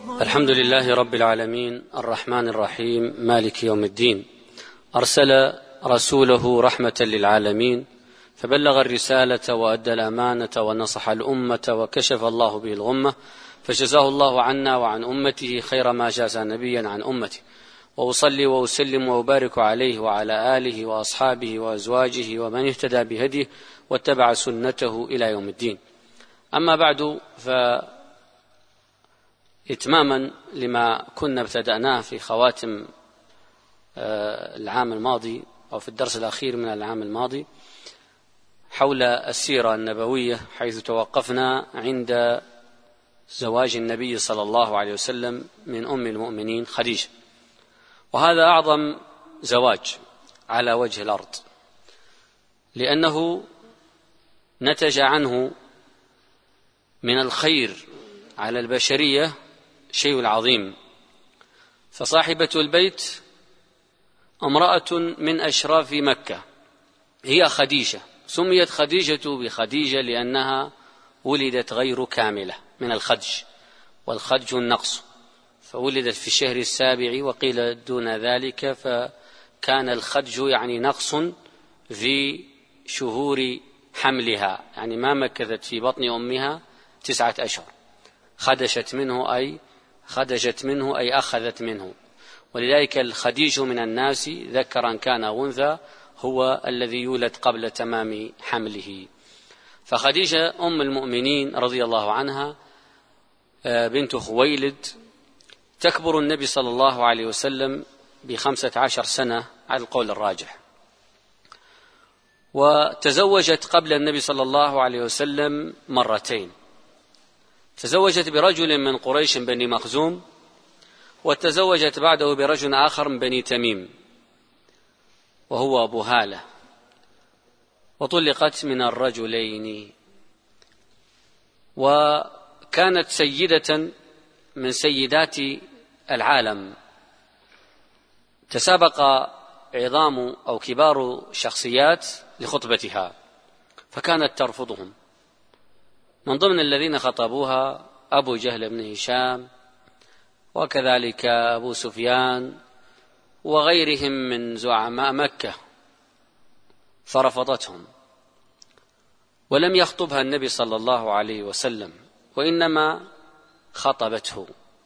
الحمد لله رب العالمين الرحمن الرحيم مالك يوم الدين، أرسل رسوله رحمة للعالمين، فبلغ الرسالة وأدى الأمانة ونصح الأمة وكشف الله به الغمة، فجزاه الله عنا وعن أمته خير ما جاز نبيا عن أمته. وأصلي وأسلم وأبارك عليه وعلى آله وأصحابه وأزواجه ومن اهتدى بهديه واتبع سنته إلى يوم الدين. أما بعد، إتماما لما كنا ابتدأناه في خواتم العام الماضي أو في الدرس الأخير من العام الماضي حول السيرة النبوية، حيث توقفنا عند زواج النبي صلى الله عليه وسلم من أم المؤمنين خديجة، وهذا أعظم زواج على وجه الأرض، لأنه نتج عنه من الخير على البشرية شيء عظيم. فصاحبة البيت امرأة من أشراف مكة، هي خديجة، سميت خديجة بخديجة لأنها ولدت غير كاملة من الخدج، والخدج النقص، فولدت في الشهر السابع وقيل دون ذلك، فكان الخدج يعني نقص في شهور حملها، يعني ما مكثت في بطن أمها 9 أشهر، خدجت منه أي أخذت منه. ولذلك الخديج من الناس ذكرا كان أنثى هو الذي يولد قبل تمام حمله. فخديجة أم المؤمنين رضي الله عنها بنت خويلد تكبر النبي صلى الله عليه وسلم ب15 سنة على القول الراجح، وتزوجت قبل النبي صلى الله عليه وسلم مرتين. تزوجت برجل من قريش بني مخزوم، وتزوجت بعده برجل آخر من بني تميم وهو أبو هالة، وطلقت من الرجلين، وكانت سيدة من سيدات العالم. تسابق عظام أو كبار شخصيات لخطبتها، فكانت ترفضهم. من ضمن الذين خطبوها أبو جهل بن هشام، وكذلك أبو سفيان وغيرهم من زعماء مكة، فرفضتهم، ولم يخطبها النبي صلى الله عليه وسلم، وإنما خطبته.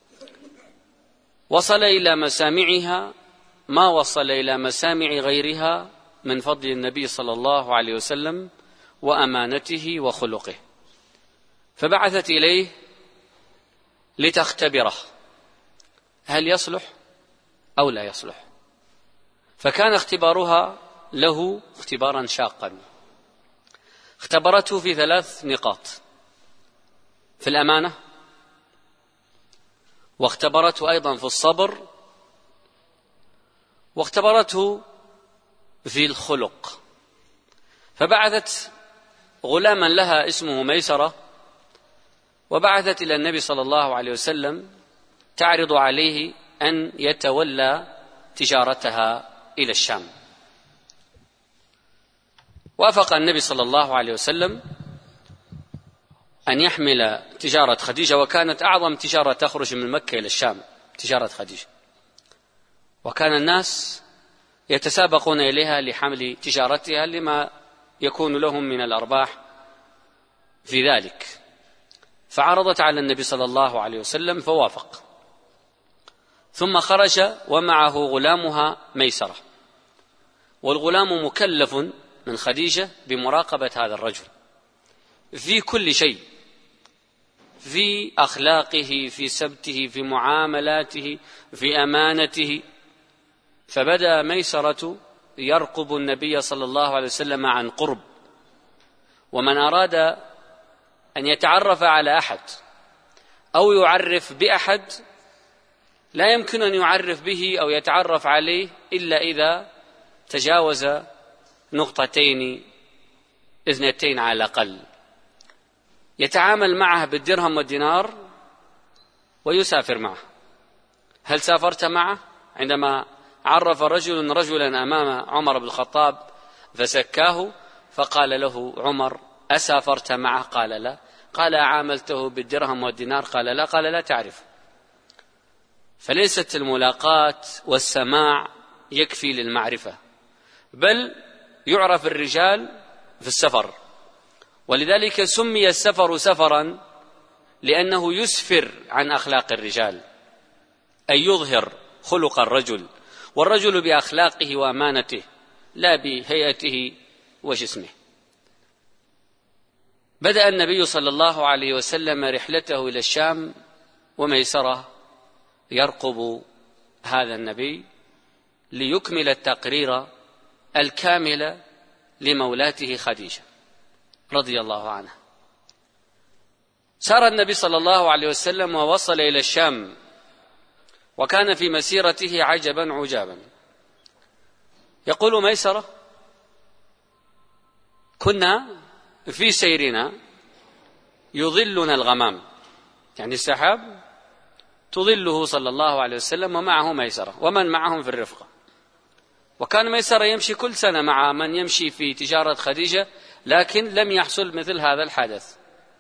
وصل إلى مسامعها ما وصل إلى مسامع غيرها من فضل النبي صلى الله عليه وسلم وأمانته وخلقه، فبعثت إليه لتختبره هل يصلح أو لا يصلح. فكان اختبارها له اختبارا شاقا. اختبرته في 3 نقاط: في الأمانة، واختبرته أيضا في الصبر، واختبرته في الخلق. فبعثت غلاما لها اسمه ميسرة، وبعثت إلى النبي صلى الله عليه وسلم تعرض عليه أن يتولى تجارتها إلى الشام. وافق النبي صلى الله عليه وسلم أن يحمل تجارة خديجة، وكانت أعظم تجارة تخرج من مكة إلى الشام تجارة خديجة، وكان الناس يتسابقون إليها لحمل تجارتها لما يكون لهم من الأرباح في ذلك. فعرضت على النبي صلى الله عليه وسلم فوافق، ثم خرج ومعه غلامها ميسرة، والغلام مكلف من خديجة بمراقبة هذا الرجل في كل شيء، في أخلاقه، في سبته، في معاملاته، في أمانته. فبدأ ميسرة يرقب النبي صلى الله عليه وسلم عن قرب، ومن أراد أن يتعرف على أحد أو يعرف بأحد لا يمكن أن يعرف به أو يتعرف عليه إلا إذا تجاوز 2 2 على الأقل. يتعامل معه بالدرهم والدينار ويسافر معه. هل سافرت معه؟ عندما عرف رجلا أمام عمر بن الخطاب فسكاه، فقال له عمر: أسافرت معه؟ قال لا. قال: أعاملته بالدرهم والدينار؟ قال لا. قال: لا تعرف. فليست الملاقاة والسماع يكفي للمعرفة، بل يعرف الرجال في السفر، ولذلك سمي السفر سفرا لأنه يسفر عن أخلاق الرجال، أي يظهر خلق الرجل، والرجل بأخلاقه وأمانته لا بهيئته وجسمه. بدأ النبي صلى الله عليه وسلم رحلته إلى الشام، وميسرة يرقب هذا النبي ليكمل التقرير الكامل لمولاته خديجة رضي الله عنها. سار النبي صلى الله عليه وسلم ووصل إلى الشام، وكان في مسيرته عجبا عجابا. يقول ميسرة: كنا في سيرنا يظلنا الغمام، يعني السحاب تظله صلى الله عليه وسلم ومعه ميسرة ومن معهم في الرفقة. وكان ميسرة يمشي كل سنة مع من يمشي في تجارة خديجة، لكن لم يحصل مثل هذا الحدث.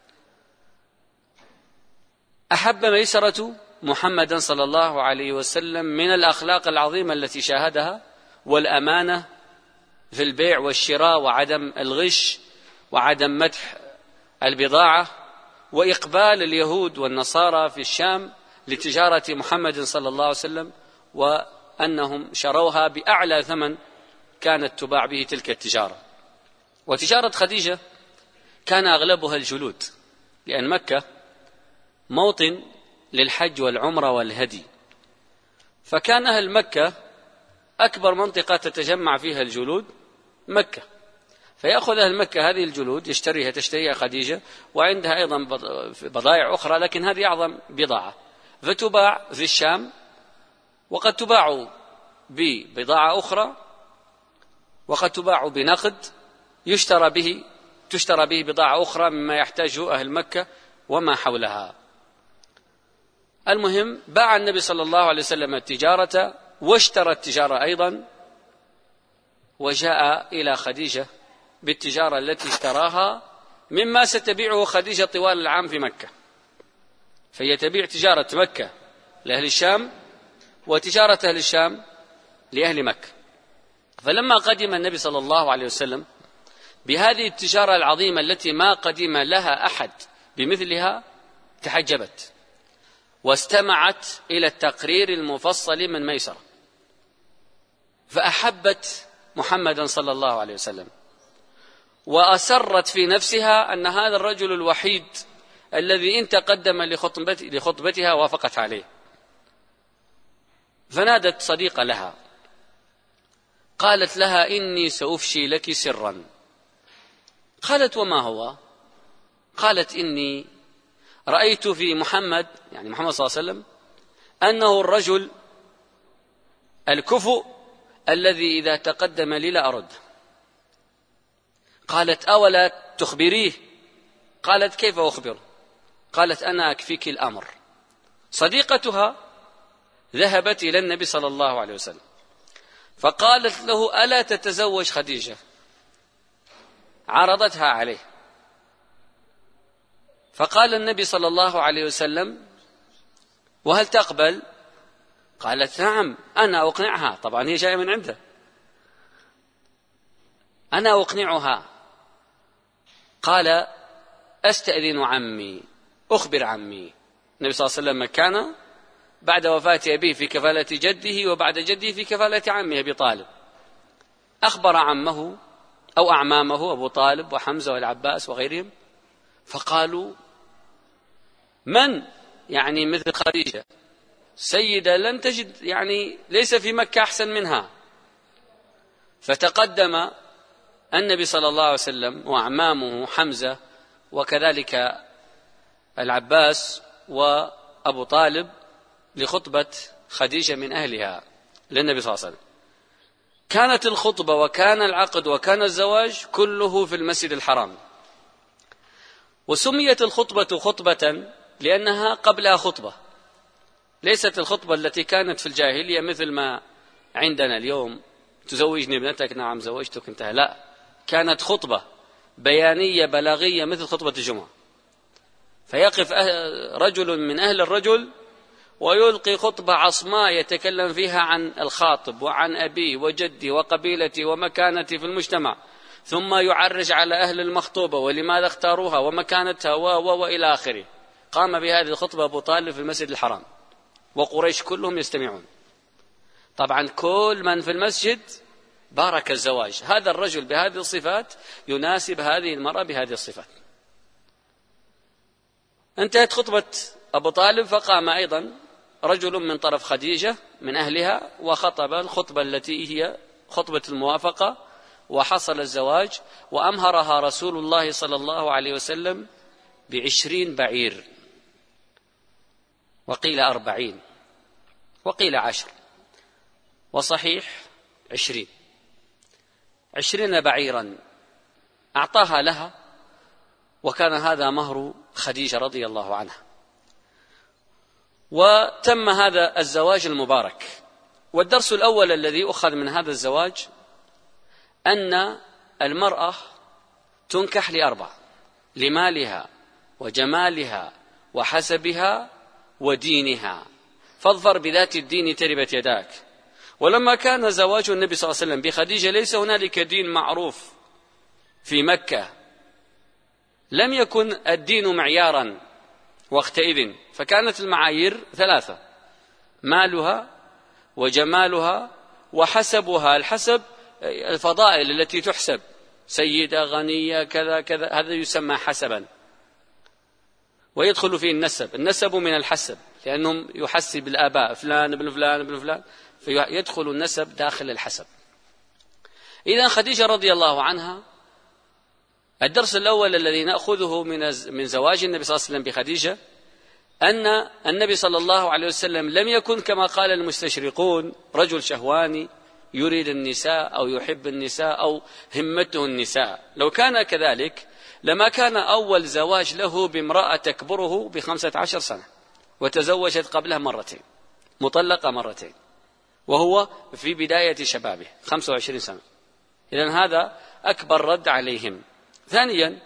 أحب ميسرة محمدا صلى الله عليه وسلم من الأخلاق العظيمة التي شاهدها، والأمانة في البيع والشراء، وعدم الغش، وعدم مدح البضاعة، وإقبال اليهود والنصارى في الشام لتجارة محمد صلى الله عليه وسلم، وأنهم شروها بأعلى ثمن كانت تباع به تلك التجارة. وتجارة خديجة كان أغلبها الجلود، لأن مكة موطن للحج والعمرة والهدي، فكان أهل مكة أكبر منطقة تتجمع فيها الجلود مكة، فيأخذ أهل مكة هذه الجلود تشتريها خديجة، وعندها أيضا بضائع أخرى، لكن هذه أعظم بضاعة، فتباع في الشام، وقد تباع ببضاعة أخرى، وقد تباع بنقد تشترى به بضاعة أخرى مما يحتاجه أهل مكة وما حولها. المهم، باع النبي صلى الله عليه وسلم التجارة واشترى التجارة أيضا، وجاء إلى خديجة بالتجارة التي اشتراها مما ستبيعه خديجة طوال العام في مكة، فهي تبيع تجارة مكة لأهل الشام، وتجارة أهل الشام لأهل مكة. فلما قدم النبي صلى الله عليه وسلم بهذه التجارة العظيمة التي ما قدم لها أحد بمثلها، تحجبت واستمعت إلى التقرير المفصل من ميسرة، فأحبت محمدا صلى الله عليه وسلم، وأسرت في نفسها أن هذا الرجل الوحيد الذي إن تقدم لخطبتها وافقت عليه. فنادت صديقة لها قالت لها: إني سأفشي لك سرا. قالت: وما هو؟ قالت: إني رأيت في محمد، يعني محمد صلى الله عليه وسلم، أنه الرجل الكفؤ الذي إذا تقدم لي لا أرد. قالت: أولا تخبريه؟ قالت: كيف أخبره؟ قالت: أنا أكفيك الأمر. صديقتها ذهبت إلى النبي صلى الله عليه وسلم فقالت له: ألا تتزوج خديجة؟ عرضتها عليه، فقال النبي صلى الله عليه وسلم: وهل تقبل؟ قالت: نعم، أنا أقنعها. طبعا هي جاية من عنده. أنا أقنعها. قال: أستأذن عمي، أخبر عمي. النبي صلى الله عليه وسلم كان بعد وفاة أبيه في كفالة جده، وبعد جده في كفالة عمه أبي طالب. أخبر عمه أو أعمامه أبو طالب وحمزة والعباس وغيرهم، فقالوا: من يعني مثل خديجة سيدة لن تجد، يعني ليس في مكة أحسن منها. فتقدم النبي صلى الله عليه وسلم وأعمامه حمزة وكذلك العباس وأبو طالب لخطبة خديجة من أهلها للنبي صلى الله عليه وسلم. كانت الخطبة وكان العقد وكان الزواج كله في المسجد الحرام. وسميت الخطبة خطبة لأنها قبلها خطبة، ليست الخطبة التي كانت في الجاهلية مثل ما عندنا اليوم: تزوجني ابنتك، نعم زوجتك، انتهى. لا، كانت خطبة بيانية بلاغية مثل خطبة الجمعة، فيقف رجل من أهل الرجل ويلقي خطبة عصماء يتكلم فيها عن الخاطب وعن أبيه وجدي وقبيلتي ومكانتي في المجتمع، ثم يعرج على أهل المخطوبة ولماذا اختاروها ومكانتها وإلى آخره. قام بهذه الخطبة أبو طالب في المسجد الحرام وقريش كلهم يستمعون. طبعا كل من في المسجد بارك الزواج، هذا الرجل بهذه الصفات يناسب هذه المرأة بهذه الصفات. انتهت خطبة أبو طالب، فقام أيضا رجل من طرف خديجة من أهلها وخطب الخطبة التي هي خطبة الموافقة، وحصل الزواج، وأمهرها رسول الله صلى الله عليه وسلم ب20 بعير، وقيل 40 وقيل 10، وصحيح 20 بعيرا أعطاها لها، وكان هذا مهر خديجة رضي الله عنها. وتم هذا الزواج المبارك. والدرس الأول الذي أخذ من هذا الزواج أن المرأة تنكح ل4: لمالها وجمالها وحسبها ودينها، فاظفر بذات الدين تربت يداك. ولما كان زواج النبي صلى الله عليه وسلم بخديجة ليس هنالك دين معروف في مكة، لم يكن الدين معيارا وقتئذ، فكانت المعايير 3: مالها وجمالها وحسبها. الحسب الفضائل التي تحسب، سيدة غنية كذا كذا، هذا يسمى حسبا. ويدخل فيه النسب من الحسب، لأنهم يحسب الآباء فلان ابن فلان ابن فلان، فيدخل النسب داخل الحسب. إذن خديجة رضي الله عنها، الدرس الأول الذي نأخذه من زواج النبي صلى الله عليه وسلم بخديجة أن النبي صلى الله عليه وسلم لم يكن كما قال المستشرقون رجل شهواني يريد النساء أو يحب النساء أو همته النساء. لو كان كذلك لما كان أول زواج له بامرأة تكبره ب15 سنة، وتزوجت قبلها مرتين، مطلقة مرتين، وهو في بداية شبابه 25 سنة. إذن هذا أكبر رد عليهم. ثانيا،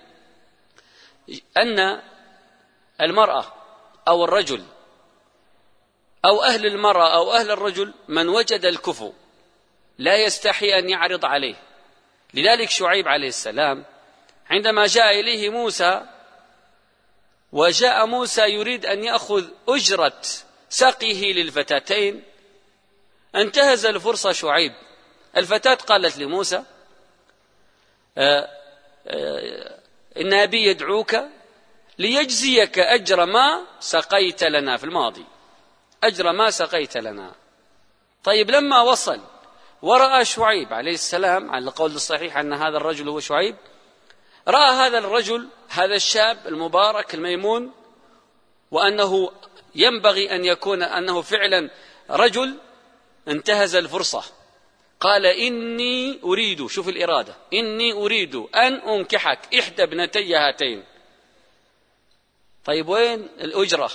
أن المرأة أو الرجل أو أهل المرأة أو أهل الرجل من وجد الكفو لا يستحي أن يعرض عليه. لذلك شعيب عليه السلام عندما جاء إليه موسى، وجاء موسى يريد أن يأخذ أجرة سقيه للفتاتين، انتهز الفرصة شعيب. الفتاة قالت لموسى: إن أبي يدعوك ليجزيك أجر ما سقيت لنا في الماضي، أجر ما سقيت لنا. طيب لما وصل ورأى شعيب عليه السلام، على القول الصحيح أن هذا الرجل هو شعيب، رأى هذا الرجل، هذا الشاب المبارك الميمون، وأنه ينبغي أن يكون أنه فعلا رجل، انتهز الفرصة. قال: إني أريد، شوف الإرادة، إني أريد أن أنكحك إحدى ابنتي هاتين. طيب وين الأجرة؟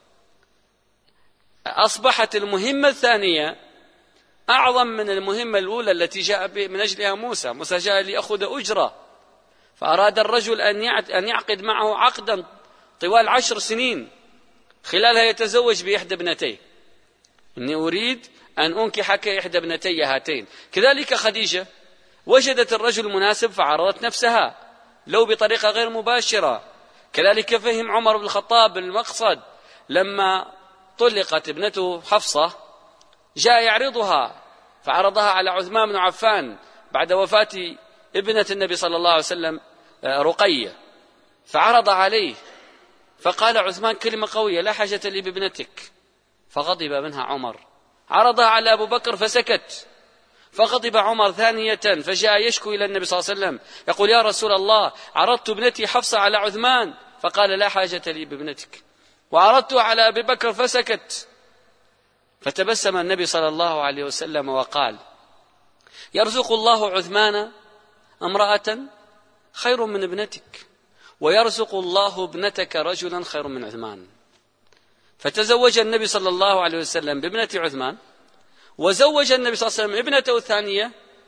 أصبحت المهمة الثانية أعظم من المهمة الأولى التي جاء من أجلها موسى. موسى جاء ليأخذ أجرة، فأراد الرجل أن يعقد معه عقدا طوال 10 سنين خلالها يتزوج بإحدى ابنتيه. إني أريد أن أنكحك إحدى ابنتي هاتين. كذلك خديجة وجدت الرجل مناسب فعرضت نفسها، لو بطريقة غير مباشرة. كذلك فهم عمر بن الخطاب المقصد لما طلقت ابنته حفصة، جاء يعرضها فعرضها على عثمان بن عفان بعد وفاة ابنة النبي صلى الله عليه وسلم رقية، فعرض عليه، فقال عثمان كلمة قوية: لا حاجة لي بابنتك، فغضب منها عمر. عرضها على أبو بكر فسكت، فغضب عمر ثانية، فجاء يشكو إلى النبي صلى الله عليه وسلم يقول: يا رسول الله، عرضت ابنتي حفصة على عثمان فقال لا حاجة لي بابنتك، وعرضتها على أبي بكر فسكت. فتبسم النبي صلى الله عليه وسلم وقال: يرزق الله عثمان امرأة خير من ابنتك، ويرزق الله ابنتك رجلا خير من عثمان. فتزوج النبي صلى الله عليه وسلم بابنة عثمان، وزوج النبي صلى الله عليه وسلم ابنته الثانية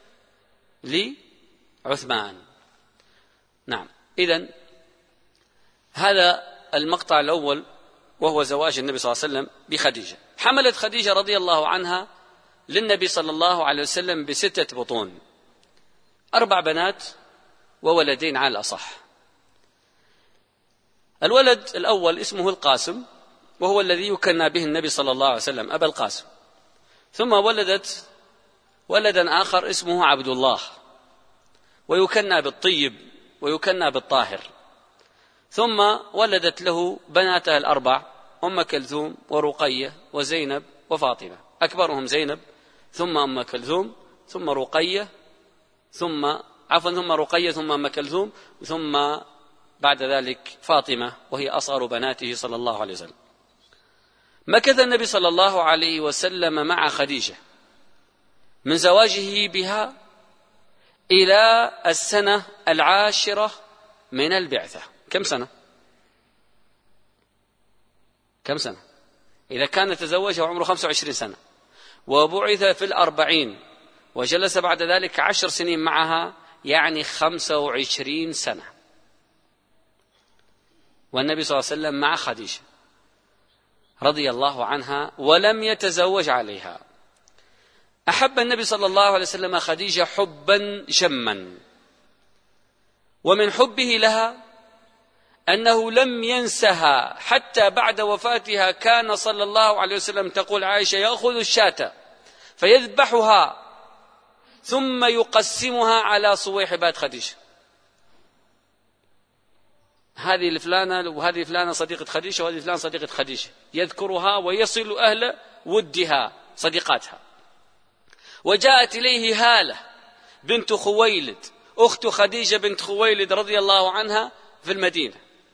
لعثمان. نعم، إذن هذا المقطع الأول وهو زواج النبي صلى الله عليه وسلم بخديجة. حملت خديجة رضي الله عنها للنبي صلى الله عليه وسلم ب6 بطون، 4 بنات وولدين على الأصح. الولد الأول اسمه القاسم، وهو الذي يكنى به النبي صلى الله عليه وسلم أبا القاسم. ثم ولدت ولدا آخر اسمه عبد الله، ويكنى بالطيب ويكنى بالطاهر. ثم ولدت له بناتها ال4 أم كلثوم ورقية وزينب وفاطمة، أكبرهم زينب ثم أم كلثوم ثم رقية ثم رقية ثم أم كلثوم ثم بعد ذلك فاطمة، وهي أصغر بناته صلى الله عليه وسلم. مكث النبي صلى الله عليه وسلم مع خديجة من زواجه بها إلى السنة 10 من البعثة. كم سنة؟ إذا كان تزوجها وعمره 25 سنة وبعث في 40 وجلس بعد ذلك 10 سنين معها، يعني 25 سنة، والنبي صلى الله عليه وسلم مع خديجة رضي الله عنها ولم يتزوج عليها. أحب النبي صلى الله عليه وسلم خديجة حبا جما، ومن حبه لها أنه لم ينسها حتى بعد وفاتها. كان صلى الله عليه وسلم تقول عائشة يأخذ الشاة فيذبحها ثم يقسمها على صويحبات خديجة، هذه الفلانة وهذه فلانة صديقة خديجة وهذه فلانة صديقة خديجة، يذكرها ويصل أهل ودها صديقاتها. وجاءت إليه هالة بنت خويلد أخت خديجة بنت خويلد رضي الله عنها في المدينة،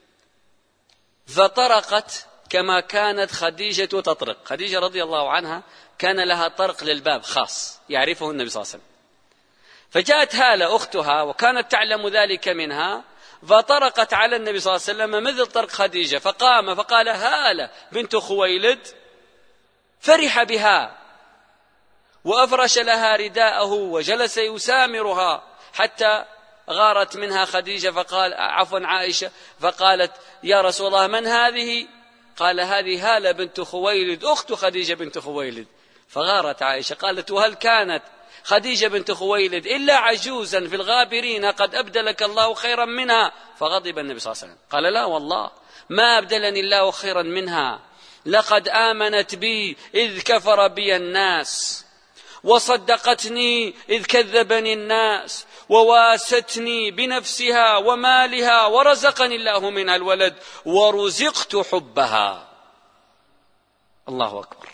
فطرقت كما كانت خديجة تطرق. خديجة رضي الله عنها كان لها طرق للباب خاص يعرفه النبي صلى الله عليه وسلم، فجاءت هالة أختها وكانت تعلم ذلك منها، فطرقت على النبي صلى الله عليه وسلم مثل طرق خديجة، فقام فقال هالة بنت خويلد، فرح بها وأفرش لها رداءه وجلس يسامرها حتى غارت منها خديجة، فقال عائشة، فقالت يا رسول الله من هذه؟ قال هذه هالة بنت خويلد أخت خديجة بنت خويلد. فغارت عائشة قالت وهل كانت خديجة بنت خويلد إلا عجوزا في الغابرين قد أبدلك الله خيرا منها؟ فغضب النبي صلى الله عليه وسلم قال لا والله ما أبدلني الله خيرا منها، لقد آمنت بي إذ كفر بي الناس، وصدقتني إذ كذبني الناس، وواستني بنفسها ومالها، ورزقني الله منها الولد، ورزقت حبها. الله أكبر،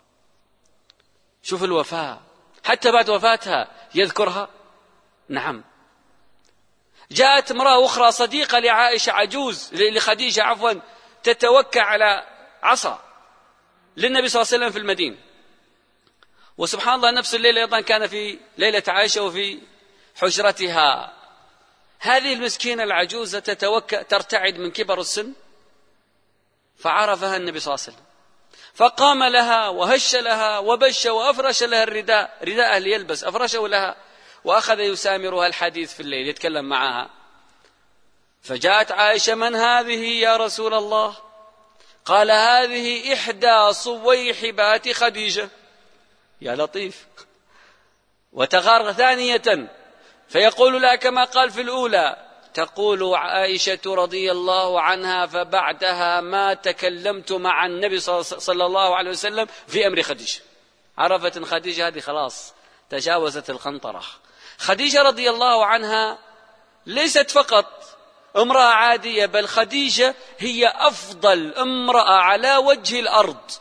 شوف الوفاء حتى بعد وفاتها يذكرها. نعم. جاءت امرأة أخرى صديقة لعائشة عجوز لخديجة عفوا، تتوكى على عصا للنبي صلى الله عليه وسلم في المدينة، وسبحان الله نفس الليلة أيضا كان في ليلة عائشة وفي حجرتها. هذه المسكينة العجوزة تتوكى ترتعد من كبر السن، فعرفها النبي صلى الله عليه وسلم فقام لها وهش لها وبش وأفرش لها الرداء، رداء ليلبس أفرشه لها، وأخذ يسامرها الحديث في الليل يتكلم معها. فجاءت عائشة من هذه يا رسول الله؟ قال هذه إحدى صويحبات خديجة. يا لطيف. وتغار ثانية فيقول لا كما قال في الأولى. تقول عائشة رضي الله عنها فبعدها ما تكلمت مع النبي صلى الله عليه وسلم في أمر خديجة. عرفت أن خديجة هذه خلاص تجاوزت القنطرة. خديجة رضي الله عنها ليست فقط امرأة عادية، بل خديجة هي أفضل امرأة على وجه الأرض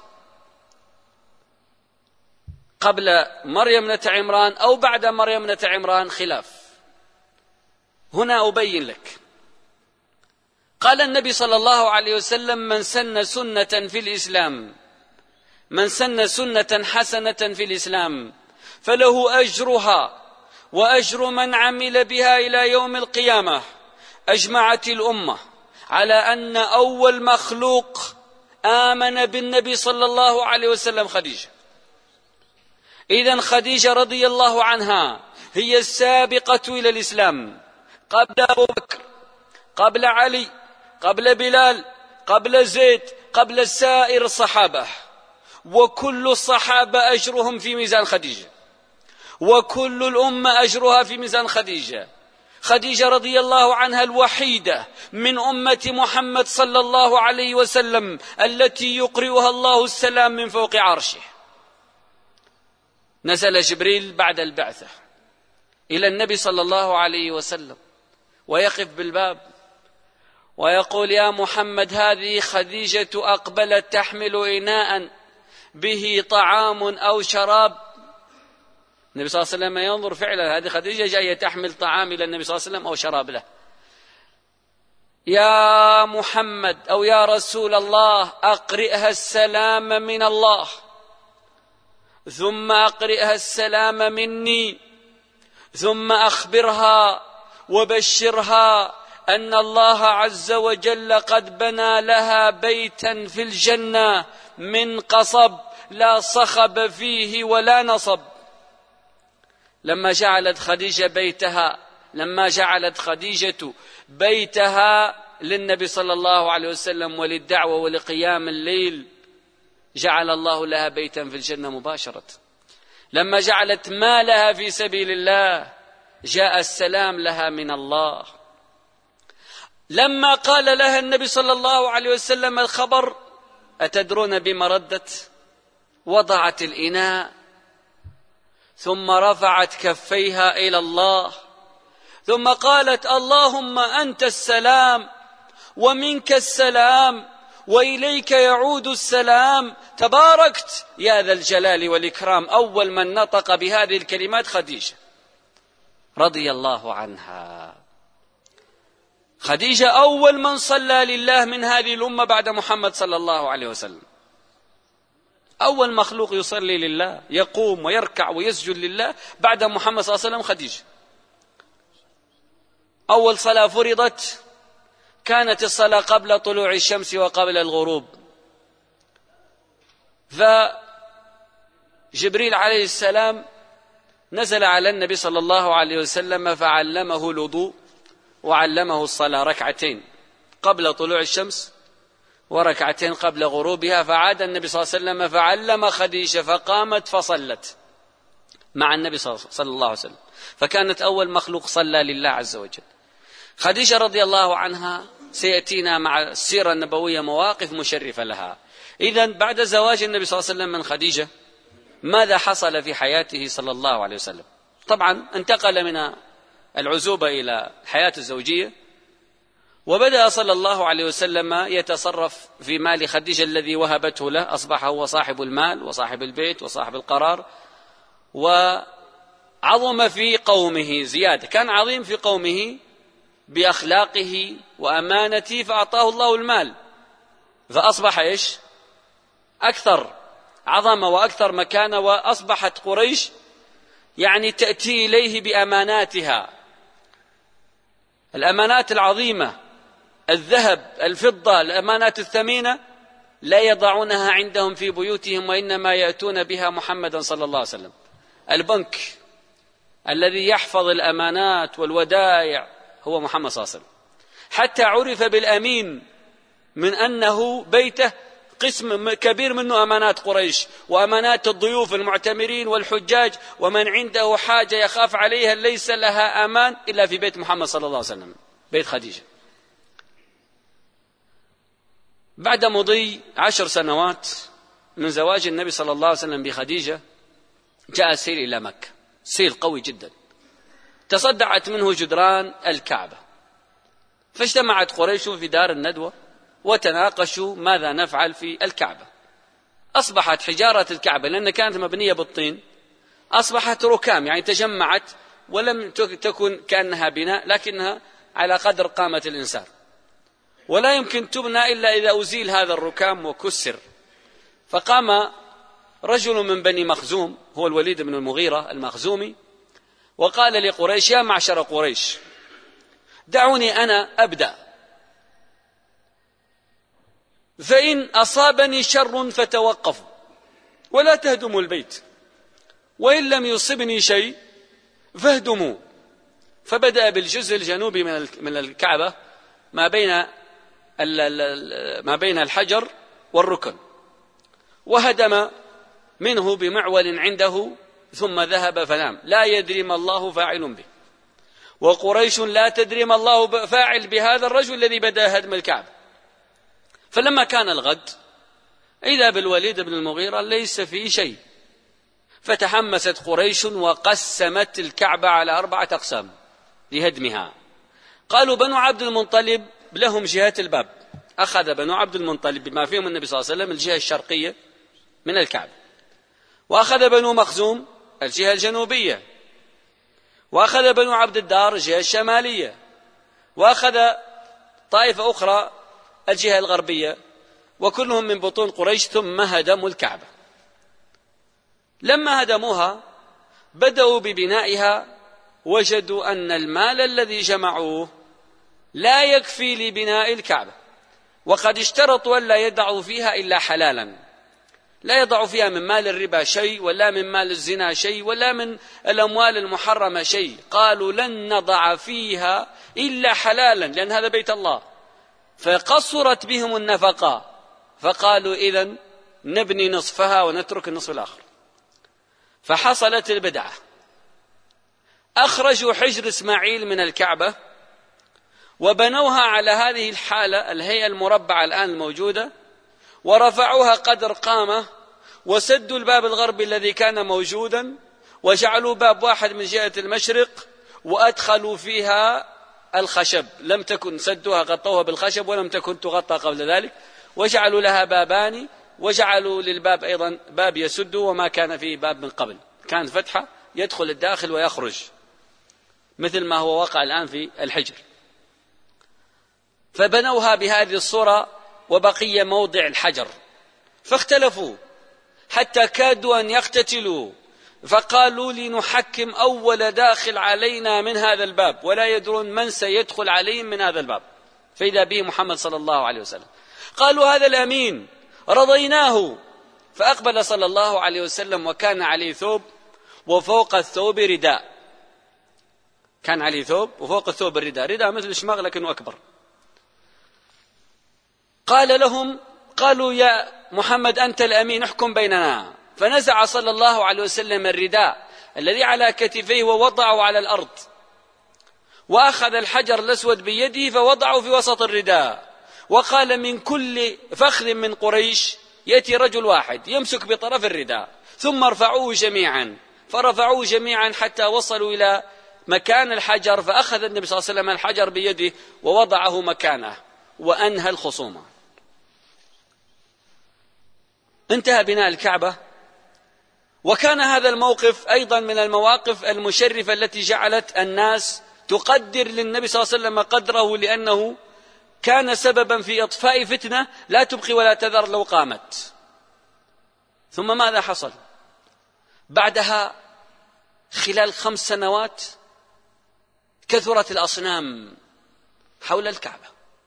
قبل مريم ابنة عمران أو بعد مريم ابنة عمران خلاف. هنا أبين لك. قال النبي صلى الله عليه وسلم من سن سنة في الإسلام، من سن سنة حسنة في الإسلام فله أجرها وأجر من عمل بها إلى يوم القيامة. أجمعت الأمة على أن أول مخلوق آمن بالنبي صلى الله عليه وسلم خديجة. إذن خديجة رضي الله عنها هي السابقة إلى الإسلام قبل أبو بكر، قبل علي، قبل بلال، قبل زيد، قبل سائر الصحابة، وكل الصحابة أجرهم في ميزان خديجة، وكل الأمة أجرها في ميزان خديجة. خديجة رضي الله عنها الوحيدة من أمة محمد صلى الله عليه وسلم التي يقرئها الله السلام من فوق عرشه. نزل جبريل بعد البعثة إلى النبي صلى الله عليه وسلم ويقف بالباب ويقول: يا محمد، هذه خديجة أقبلت تحمل إناء به طعام أو شراب. النبي صلى الله عليه وسلم ينظر فعلا، هذه خديجة جاية تحمل طعام إلى النبي صلى الله عليه وسلم أو شراب له. يا محمد أو يا رسول الله، أقرئها السلام من الله، ثم أقرئها السلام مني، ثم أخبرها وبشرها أن الله عز وجل قد بنى لها بيتا في الجنة من قصب لا صخب فيه ولا نصب. لما جعلت خديجة بيتها للنبي صلى الله عليه وسلم وللدعوة ولقيام الليل، جعل الله لها بيتا في الجنة مباشرة. لما جعلت مالها في سبيل الله، جاء السلام لها من الله. لما قال لها النبي صلى الله عليه وسلم الخبر، أتدرون بما ردت؟ وضعت الإناء ثم رفعت كفيها إلى الله، ثم قالت: اللهم أنت السلام ومنك السلام وإليك يعود السلام، تباركت يا ذا الجلال والإكرام. أول من نطق بهذه الكلمات خديجة رضي الله عنها. خديجة أول من صلى لله من هذه الأمة بعد محمد صلى الله عليه وسلم. أول مخلوق يصلي لله، يقوم ويركع ويسجد لله بعد محمد صلى الله عليه وسلم خديجة. أول صلاة فرضت كانت الصلاة قبل طلوع الشمس وقبل الغروب، فجبريل عليه السلام نزل على النبي صلى الله عليه وسلم فعلمه الوضوء وعلمه الصلاة، ركعتين قبل طلوع الشمس وركعتين قبل غروبها. فعاد النبي صلى الله عليه وسلم فعلم خديجة فقامت فصلت مع النبي صلى الله عليه وسلم، فكانت أول مخلوق صلى لله عز وجل. خديجة رضي الله عنها سيأتينا مع السيرة النبوية مواقف مشرفة لها. إذن بعد زواج النبي صلى الله عليه وسلم من خديجة، ماذا حصل في حياته صلى الله عليه وسلم؟ طبعا انتقل من العزوبة إلى الحياة الزوجية، وبدأ صلى الله عليه وسلم يتصرف في مال خديجة الذي وهبته له، أصبح هو صاحب المال وصاحب البيت وصاحب القرار، وعظم في قومه زيادة، كان عظيم في قومه بأخلاقه وأمانته، فأعطاه الله المال، فأصبح إيش؟ أكثر عظمة وأكثر مكانة، وأصبحت قريش يعني تأتي إليه بأماناتها، الأمانات العظيمة، الذهب، الفضة، الأمانات الثمينة، لا يضعونها عندهم في بيوتهم، وإنما يأتون بها محمدا صلى الله عليه وسلم. البنك الذي يحفظ الأمانات والودائع هو محمد صلى الله عليه وسلم، حتى عرف بالأمين من أنه بيته قسم كبير منه أمانات قريش وأمانات الضيوف المعتمرين والحجاج، ومن عنده حاجة يخاف عليها ليس لها أمان إلا في بيت محمد صلى الله عليه وسلم، بيت خديجة. بعد مضي 10 سنوات من زواج النبي صلى الله عليه وسلم بخديجة، جاء سيل إلى مكة، سيل قوي جدا، تصدعت منه جدران الكعبة، فاجتمعت قريش في دار الندوة وتناقشوا ماذا نفعل في الكعبة. أصبحت حجارة الكعبة، لأن كانت مبنية بالطين، أصبحت ركام، يعني تجمعت ولم تكن كأنها بناء، لكنها على قدر قامة الإنسان، ولا يمكن تبنى إلا إذا أزيل هذا الركام وكسر. فقام رجل من بني مخزوم، هو الوليد بن المغيرة المخزومي، وقال لقريش: يا معشر قريش، دعوني أنا أبدأ، فإن أصابني شر فتوقفوا ولا تهدموا البيت، وإن لم يصبني شيء فاهدموا. فبدأ بالجزء الجنوبي من الكعبة ما بين ما بين الحجر والركن، وهدم منه بمعول عنده ثم ذهب فنام، لا يدري ما الله فاعل به. وقريش لا تدري ما الله فاعل بهذا الرجل الذي بدأ هدم الكعبة. فلما كان الغد إذا بالوليد بن المغيرة ليس فيه شيء، فتحمست قريش وقسمت الكعبة على 4 أقسام لهدمها. قالوا بنو عبد المطلب لهم جهة الباب، أخذ بنو عبد المطلب بما فيهم النبي صلى الله عليه وسلم الجهة الشرقية من الكعبة، وأخذ بنو مخزوم الجهة الجنوبية، وأخذ بنو عبد الدار الجهة الشمالية، وأخذ طائفة أخرى الجهة الغربية، وكلهم من بطون قريش. ثم هدموا الكعبة. لما هدموها بدأوا ببنائها، وجدوا أن المال الذي جمعوه لا يكفي لبناء الكعبة، وقد اشترطوا أن لا يدعوا فيها إلا حلالا، لا يضع فيها من مال الربا شيء، ولا من مال الزنا شيء، ولا من الأموال المحرمة شيء. قالوا لن نضع فيها إلا حلالا، لأن هذا بيت الله. فقصرت بهم النفقة، فقالوا إذن نبني نصفها ونترك النصف الآخر. فحصلت البدعة، أخرجوا حجر إسماعيل من الكعبة وبنوها على هذه الحالة، الهيئة المربعة الآن الموجودة، ورفعوها قدر قامة، وسدوا الباب الغربي الذي كان موجودا، وجعلوا باب واحد من جهة المشرق، وأدخلوا فيها الخشب. لم تكن سدوها غطوها بالخشب، ولم تكن تغطى قبل ذلك، وجعلوا لها بابان، وجعلوا للباب أيضا باب يسد، وما كان فيه باب من قبل، كان فتحة يدخل الداخل ويخرج، مثل ما هو واقع الآن في الحجر. فبنوها بهذه الصورة، وبقي موضع الحجر. فاختلفوا حتى كادوا أن يقتتلوا، فقالوا لنحكم أول داخل علينا من هذا الباب، ولا يدرون من سيدخل عليهم من هذا الباب. فإذا به محمد صلى الله عليه وسلم. قالوا هذا الأمين، رضيناه. فأقبل صلى الله عليه وسلم، وكان عليه ثوب، وفوق الثوب رداء. كان عليه ثوب، وفوق الثوب الرداء، رداء مثل الشماغ لكنه أكبر. قال لهم، قالوا يا محمد أنت الأمين، احكم بيننا. فنزع صلى الله عليه وسلم الرداء الذي على كتفيه ووضعه على الأرض، وأخذ الحجر الأسود بيده فوضعه في وسط الرداء، وقال من كل فخذ من قريش يأتي رجل واحد يمسك بطرف الرداء، ثم ارفعوه جميعا. فرفعوه جميعا حتى وصلوا إلى مكان الحجر، فأخذ النبي صلى الله عليه وسلم الحجر بيده ووضعه مكانه، وأنهى الخصومة. انتهى بناء الكعبة. وكان هذا الموقف أيضا من المواقف المشرفة التي جعلت الناس تقدر للنبي صلى الله عليه وسلم قدره، لأنه كان سببا في إطفاء فتنة لا تبقي ولا تذر لو قامت. ثم ماذا حصل بعدها؟ خلال 5 سنوات كثرت الأصنام حول الكعبة،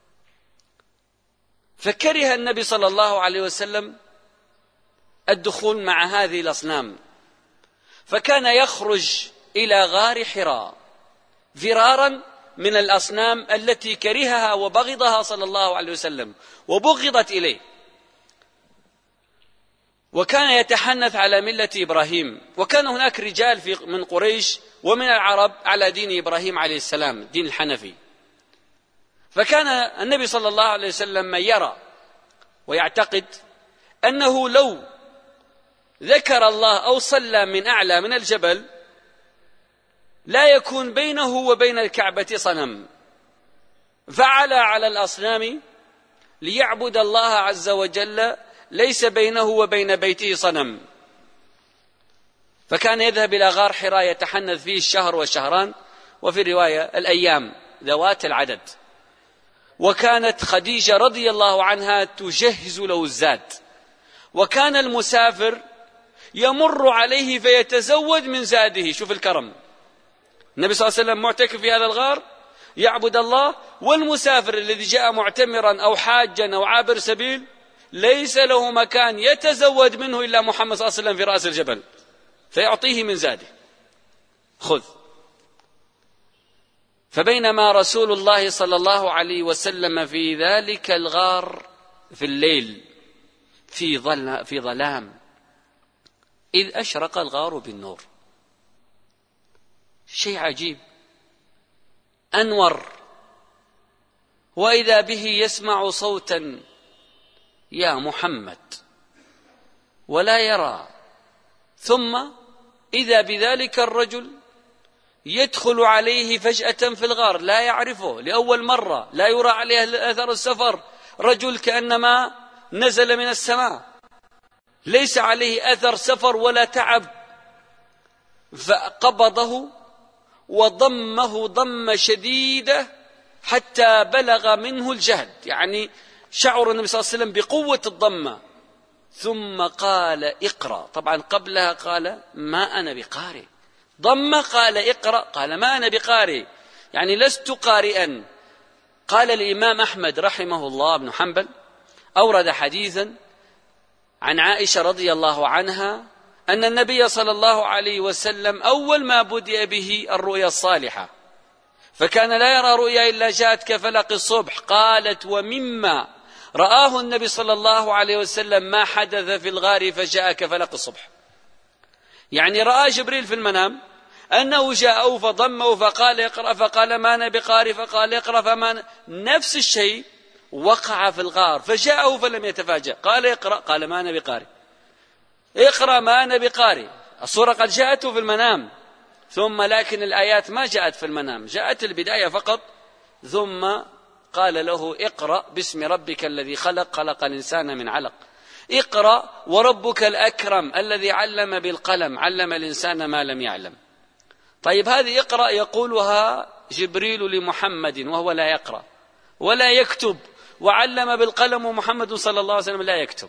فكره النبي صلى الله عليه وسلم الدخول مع هذه الأصنام، فكان يخرج إلى غار حراء فرارا من الأصنام التي كرهها وبغضها صلى الله عليه وسلم وبغضت إليه. وكان يتحنث على ملة إبراهيم، وكان هناك رجال من قريش ومن العرب على دين إبراهيم عليه السلام، الدين الحنفي. فكان النبي صلى الله عليه وسلم يرى ويعتقد أنه لو ذكر الله أو صلى من أعلى من الجبل لا يكون بينه وبين الكعبة صنم، فعلى على الأصنام ليعبد الله عز وجل ليس بينه وبين بيته صنم. فكان يذهب إلى غار حراء يتحنث فيه الشهر والشهران، وفي الرواية الأيام ذوات العدد. وكانت خديجة رضي الله عنها تجهز له الزاد، وكان المسافر يمر عليه فيتزود من زاده. شوف الكرم، النبي صلى الله عليه وسلم معتكف في هذا الغار يعبد الله، والمسافر الذي جاء معتمرا أو حاجا أو عابر سبيل ليس له مكان يتزود منه إلا محمد صلى الله عليه وسلم في رأس الجبل، فيعطيه من زاده، خذ. فبينما رسول الله صلى الله عليه وسلم في ذلك الغار في الليل في ظلام، إذ أشرق الغار بالنور. شيء عجيب، أنور، وإذا به يسمع صوتا يا محمد ولا يرى. ثم إذا بذلك الرجل يدخل عليه فجأة في الغار، لا يعرفه لأول مرة، لا يرى عليه أثر السفر، رجل كأنما نزل من السماء، ليس عليه أثر سفر ولا تعب. فقبضه وضمه ضمة شديدة حتى بلغ منه الجهد، يعني شعر النبي صلى الله عليه وسلم بقوة الضمة. ثم قال اقرأ. طبعا قبلها قال ما أنا بقارئ، ضمة قال اقرأ، قال ما أنا بقارئ، يعني لست قارئا. قال الإمام أحمد رحمه الله بن حنبل أورد حديثا عن عائشة رضي الله عنها أن النبي صلى الله عليه وسلم أول ما بدأ به الرؤيا الصالحة، فكان لا يرى رؤيا إلا جاءت كفلق الصبح. قالت ومما رآه النبي صلى الله عليه وسلم ما حدث في الغار فجاء كفلق الصبح، يعني رأى جبريل في المنام أنه جاءه فضمه فقال اقرأ، فقال ما أنا بقارئ، فقال اقرأ، فما نفس الشيء وقع في الغار، فجاءه فلم يتفاجأ، قال اقرأ، قال ما أنا بقارئ، اقرأ ما أنا بقارئ. الصورة قد جاءته في المنام، ثم لكن الآيات ما جاءت في المنام، جاءت البداية فقط. ثم قال له اقرأ باسم ربك الذي خلق، خلق الإنسان من علق، اقرأ وربك الأكرم الذي علم بالقلم، علم الإنسان ما لم يعلم. طيب هذه اقرأ يقولها جبريل لمحمد وهو لا يقرأ ولا يكتب، وعلم بالقلم ومحمد صلى الله عليه وسلم لا يكتب.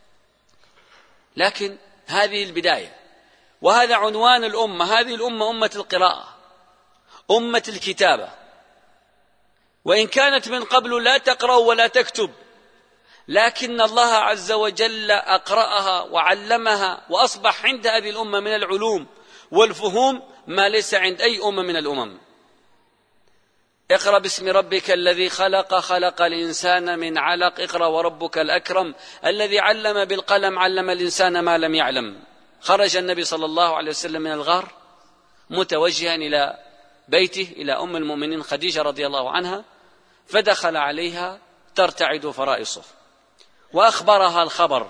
لكن هذه البداية، وهذا عنوان الأمة. هذه الأمة أمة القراءة، أمة الكتابة، وإن كانت من قبل لا تقرأ ولا تكتب، لكن الله عز وجل أقرأها وعلمها، وأصبح عند هذه الأمة من العلوم والفهوم ما ليس عند أي أمة من الأمم. اقرأ باسم ربك الذي خلق، خلق الإنسان من علق، اقرأ وربك الأكرم الذي علم بالقلم، علم الإنسان ما لم يعلم. خرج النبي صلى الله عليه وسلم من الغار متوجها إلى بيته، إلى أم المؤمنين خديجة رضي الله عنها، فدخل عليها ترتعد فرائصه، وأخبرها الخبر،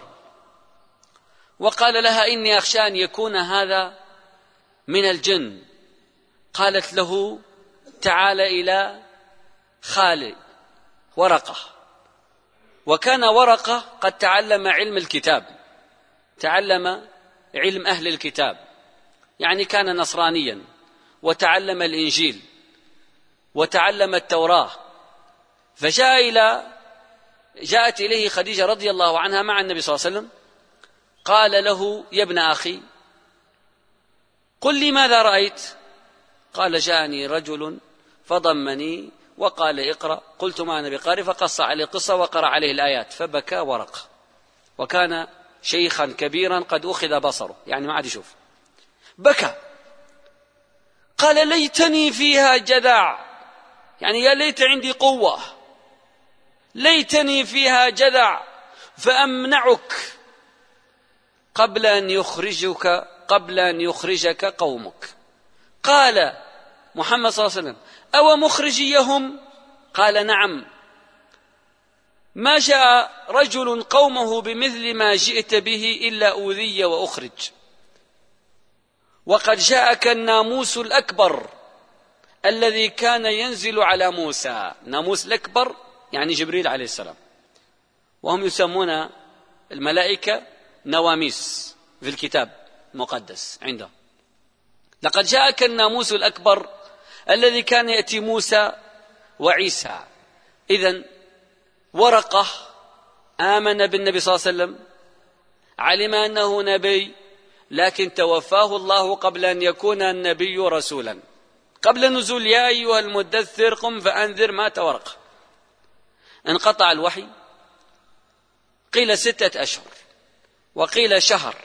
وقال لها إني أخشى أن يكون هذا من الجن. قالت له تعال إلى خالي ورقة. وكان ورقة قد تعلم علم الكتاب، تعلم علم أهل الكتاب، يعني كان نصرانيا وتعلم الإنجيل وتعلم التوراة. جاءت إليه خديجة رضي الله عنها مع النبي صلى الله عليه وسلم، قال له يا ابن أخي قل لي ماذا رأيت؟ قال جاءني رجل فضمني وقال اقرأ، قلت ما أنا بقارئ، فقص عليه قصة وقرأ عليه الآيات، فبكى ورقة، وكان شيخا كبيرا قد أخذ بصره، يعني ما عاد يشوف، بكى. قال ليتني فيها جذع، يعني يا ليت عندي قوة، ليتني فيها جذع فأمنعك قبل أن يخرجك قومك. قال محمد صلى الله عليه وسلم أو مخرجيهم؟ قال نعم، ما جاء رجل قومه بمثل ما جئت به إلا أوذي وأخرج، وقد جاءك الناموس الأكبر الذي كان ينزل على موسى. الناموس الأكبر يعني جبريل عليه السلام، وهم يسمون الملائكة نواميس في الكتاب المقدس عندهم. لقد جاءك الناموس الأكبر الذي كان يأتي موسى وعيسى. إذن ورقة آمن بالنبي صلى الله عليه وسلم، علم أنه نبي، لكن توفاه الله قبل أن يكون النبي رسولا، قبل نزول يا أيها المدثر قم فأنذر، مات ورقة. انقطع الوحي، قيل 6 أشهر، وقيل شهر،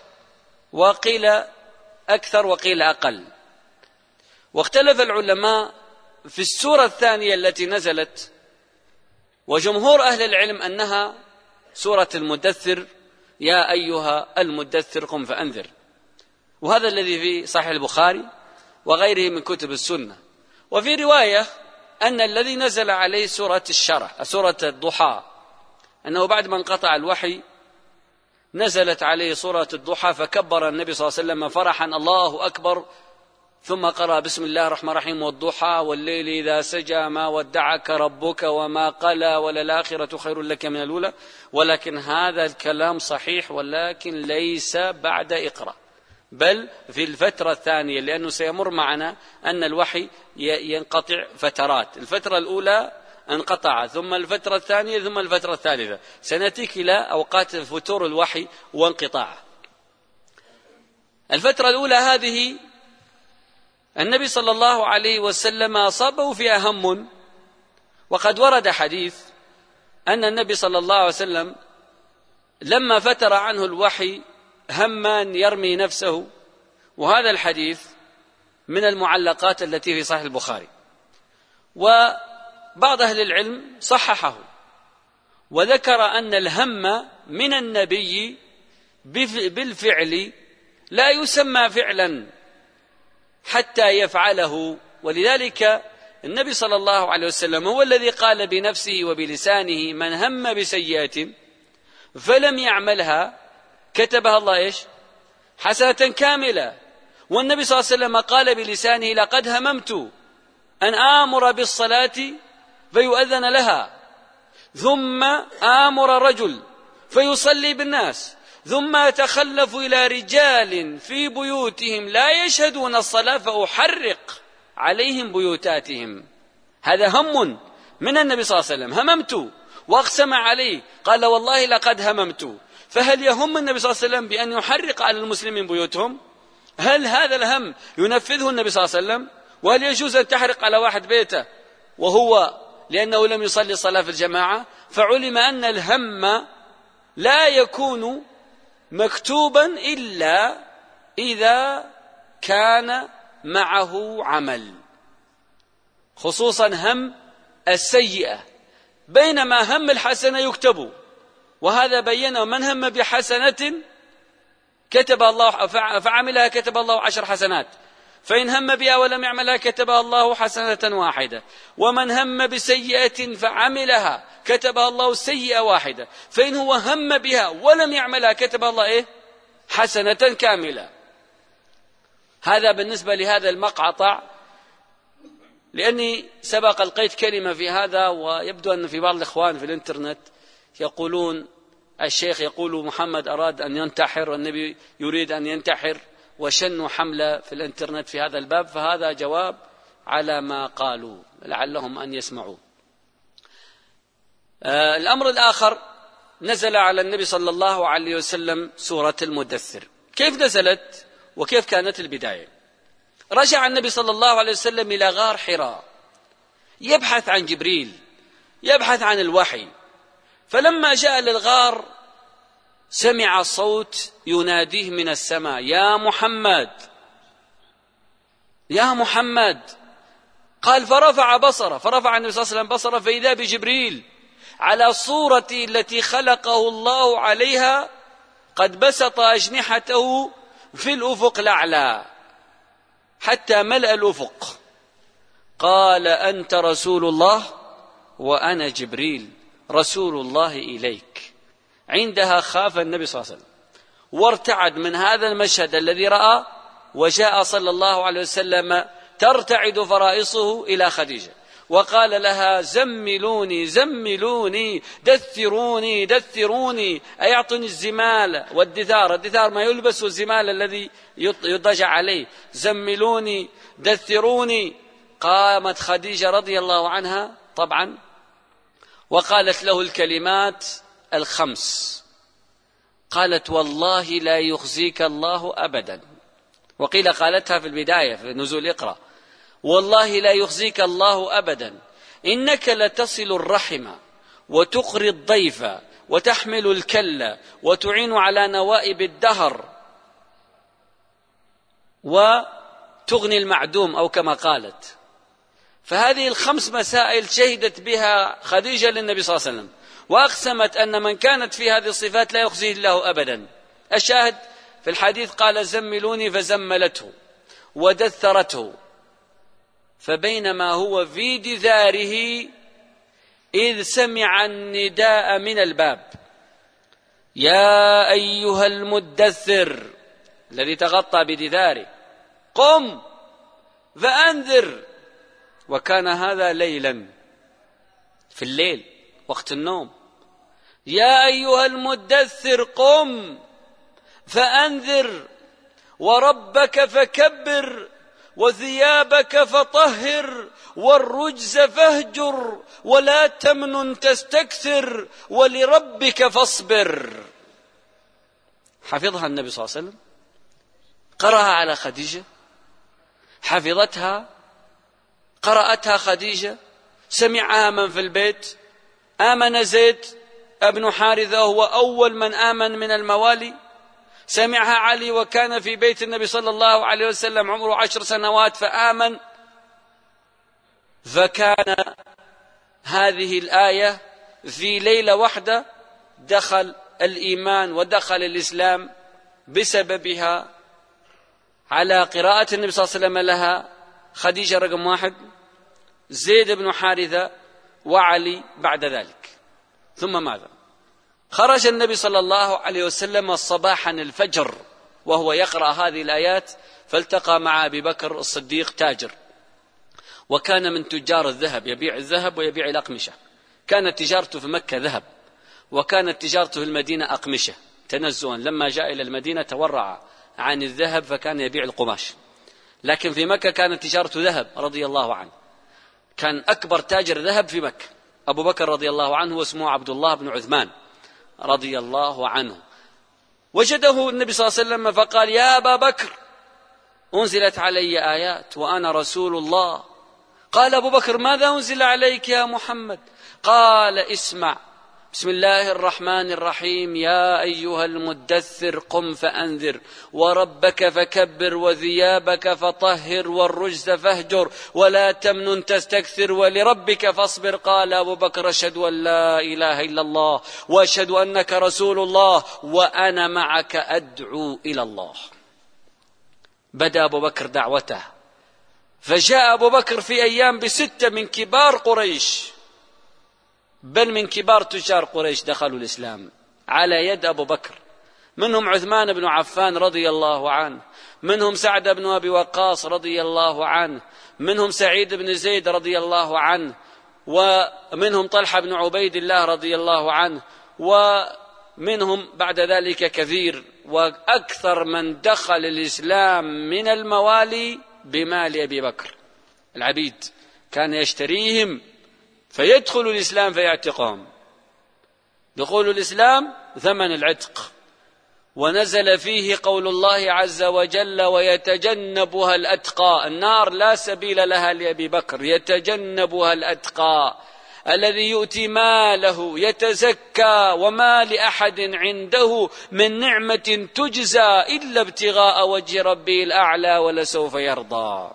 وقيل أكثر، وقيل أقل. واختلف العلماء في السورة الثانية التي نزلت، وجمهور أهل العلم أنها سورة المدثر، يا أيها المدثر قم فأنذر، وهذا الذي في صحيح البخاري وغيره من كتب السنة. وفي رواية أن الذي نزل عليه سورة الشرح، سورة الضحى، أنه بعد ما انقطع الوحي نزلت عليه سورة الضحى فكبر النبي صلى الله عليه وسلم فرحا الله أكبر، ثم قرأ بسم الله الرحمن الرحيم والضحى والليل إذا سجى ما ودعك ربك وما قلى وللآخرة خير لك من الأولى. ولكن هذا الكلام صحيح، ولكن ليس بعد إقرأ، بل في الفترة الثانية، لأنه سيمر معنا أن الوحي ينقطع فترات، الفترة الأولى انقطع، ثم الفترة الثانية، ثم الفترة الثالثة، سنأتيك إلى أوقات فتور الوحي وانقطاعه. الفترة الأولى هذه النبي صلى الله عليه وسلم أصابه فيها هم، وقد ورد حديث أن النبي صلى الله عليه وسلم لما فتر عنه الوحي هم أن يرمي نفسه، وهذا الحديث من المعلقات التي في صحيح البخاري، وبعض أهل العلم صححه وذكر أن الهم من النبي بالفعل لا يسمى فعلا حتى يفعله، ولذلك النبي صلى الله عليه وسلم هو الذي قال بنفسه وبلسانه من هم بسيئة فلم يعملها كتبها الله إيش؟ حسنة كاملة. والنبي صلى الله عليه وسلم قال بلسانه لقد هممت أن آمر بالصلاة فيؤذن لها، ثم آمر رجل فيصلي بالناس، ثم أتخلف إلى رجال في بيوتهم لا يشهدون الصلاة فأحرق عليهم بيوتاتهم. هذا هم من النبي صلى الله عليه وسلم، هممت، واقسم عليه قال والله لقد هممت. فهل يهم النبي صلى الله عليه وسلم بأن يحرق على المسلمين بيوتهم؟ هل هذا الهم ينفذه النبي صلى الله عليه وسلم؟ وهل يجوز أن تحرق على واحد بيته وهو لأنه لم يصلي الصلاة في الجماعة؟ فعلم أن الهم لا يكون مكتوبا إلا إذا كان معه عمل، خصوصا هم السيئة، بينما هم الحسنة يكتب، وهذا بينه من هم بحسنة كتب الله فعملها كتب الله 10 حسنات، فإن هم بها ولم يعملها كتبها الله حسنة واحدة، ومن هم بسيئة فعملها كتبها الله سيئة واحدة، فإن هو هم بها ولم يعملها كتبها الله إيه؟ حسنة كاملة. هذا بالنسبة لهذا المقطع، لأني سبق ألقيت كلمة في هذا، ويبدو أن في بعض الإخوان في الإنترنت يقولون الشيخ يقول محمد أراد أن ينتحر والنبي يريد أن ينتحر، وشنوا حملة في الإنترنت في هذا الباب، فهذا جواب على ما قالوا لعلهم أن يسمعوا. الأمر الآخر، نزل على النبي صلى الله عليه وسلم سورة المدثر. كيف نزلت وكيف كانت البداية؟ رجع النبي صلى الله عليه وسلم إلى غار حراء يبحث عن جبريل، يبحث عن الوحي، فلما جاء للغار سمع صوت يناديه من السماء يا محمد يا محمد. قال فرفع النبي صلى الله عليه وسلم بصره فإذا بجبريل على صورته التي خلقه الله عليها قد بسط أجنحته في الأفق الأعلى حتى ملأ الأفق. قال أنت رسول الله وأنا جبريل رسول الله إليك. عندها خاف النبي صلى الله عليه وسلم وارتعد من هذا المشهد الذي رأى، وجاء صلى الله عليه وسلم ترتعد فرائصه إلى خديجة وقال لها زملوني زملوني دثروني دثروني، أي أعطني الزمال والدثار، الدثار ما يلبس الزمال الذي يضجع عليه، زملوني دثروني. قامت خديجة رضي الله عنها طبعا وقالت له الكلمات الخمس، قالت والله لا يخزيك الله أبدا، وقيل قالتها في البداية في نزول اقرأ، والله لا يخزيك الله أبدا، إنك لتصل الرحم وتقري الضيف وتحمل الكل وتعين على نوائب الدهر وتغني المعدوم، أو كما قالت. فهذه الخمس مسائل شهدت بها خديجة للنبي صلى الله عليه وسلم، وأقسمت أن من كانت في هذه الصفات لا يخزيه الله أبدا. الشاهد في الحديث قال زملوني فزملته ودثرته، فبينما هو في دثاره إذ سمع النداء من الباب: يا أيها المدثر، الذي تغطى بدثاره، قم فأنذر. وكان هذا ليلا، في الليل وقت النوم. يا أيها المدثر قم فأنذر وربك فكبر وثيابك فطهر والرجز فاهجر ولا تمنن تستكثر ولربك فاصبر. حفظها النبي صلى الله عليه وسلم، قرأها على خديجة، حفظتها، قرأتها خديجة، سمعها من في البيت. آمن زيد ابن حارثة، هو أول من آمن من الموالي. سمعها علي وكان في بيت النبي صلى الله عليه وسلم عمره 10 سنوات فآمن. فكان هذه الآية في ليلة واحدة دخل الإيمان ودخل الإسلام بسببها على قراءة النبي صلى الله عليه وسلم لها. خديجة رقم 1، زيد بن حارثة، وعلي بعد ذلك. ثم ماذا؟ خرج النبي صلى الله عليه وسلم صباحا الفجر وهو يقرأ هذه الآيات، فالتقى مع أبي بكر الصديق تاجر، وكان من تجار الذهب، يبيع الذهب ويبيع الأقمشة. كانت تجارته في مكة ذهب، وكانت تجارته في المدينة أقمشة تنزها. لما جاء إلى المدينة تورع عن الذهب فكان يبيع القماش، لكن في مكة كانت تجارته ذهب رضي الله عنه. كان أكبر تاجر ذهب في مكة أبو بكر رضي الله عنه، واسمه عبد الله بن عثمان رضي الله عنه. وجده النبي صلى الله عليه وسلم فقال: يا أبا بكر، أنزلت علي آيات وأنا رسول الله. قال أبو بكر: ماذا أنزل عليك يا محمد؟ قال: اسمع، بسم الله الرحمن الرحيم، يا أيها المدثر قم فأنذر وربك فكبر وثيابك فطهر والرجز فاهجر ولا تمنن تستكثر ولربك فاصبر. قال أبو بكر: أشهد أن لا إله إلا الله وأشهد أنك رسول الله وأنا معك أدعو إلى الله. بدأ أبو بكر دعوته، فجاء أبو بكر في أيام ب6 من كبار قريش، بل من كبار تجار قريش دخلوا الإسلام على يد أبو بكر. منهم عثمان بن عفان رضي الله عنه، منهم سعد بن أبي وقاص رضي الله عنه، منهم سعيد بن زيد رضي الله عنه، ومنهم طلحة بن عبيد الله رضي الله عنه، ومنهم بعد ذلك كثير. وأكثر من دخل الإسلام من الموالي بمال أبي بكر، العبيد كان يشتريهم فيدخل الإسلام فيعتقهم. دخول الإسلام ثمن العتق. ونزل فيه قول الله عز وجل: ويتجنبها الأتقى. النار لا سبيل لها لأبي بكر، يتجنبها الأتقى الذي يؤتي ماله يتزكى وما لأحد عنده من نعمة تجزى إلا ابتغاء وجه ربه الأعلى ولسوف يرضى.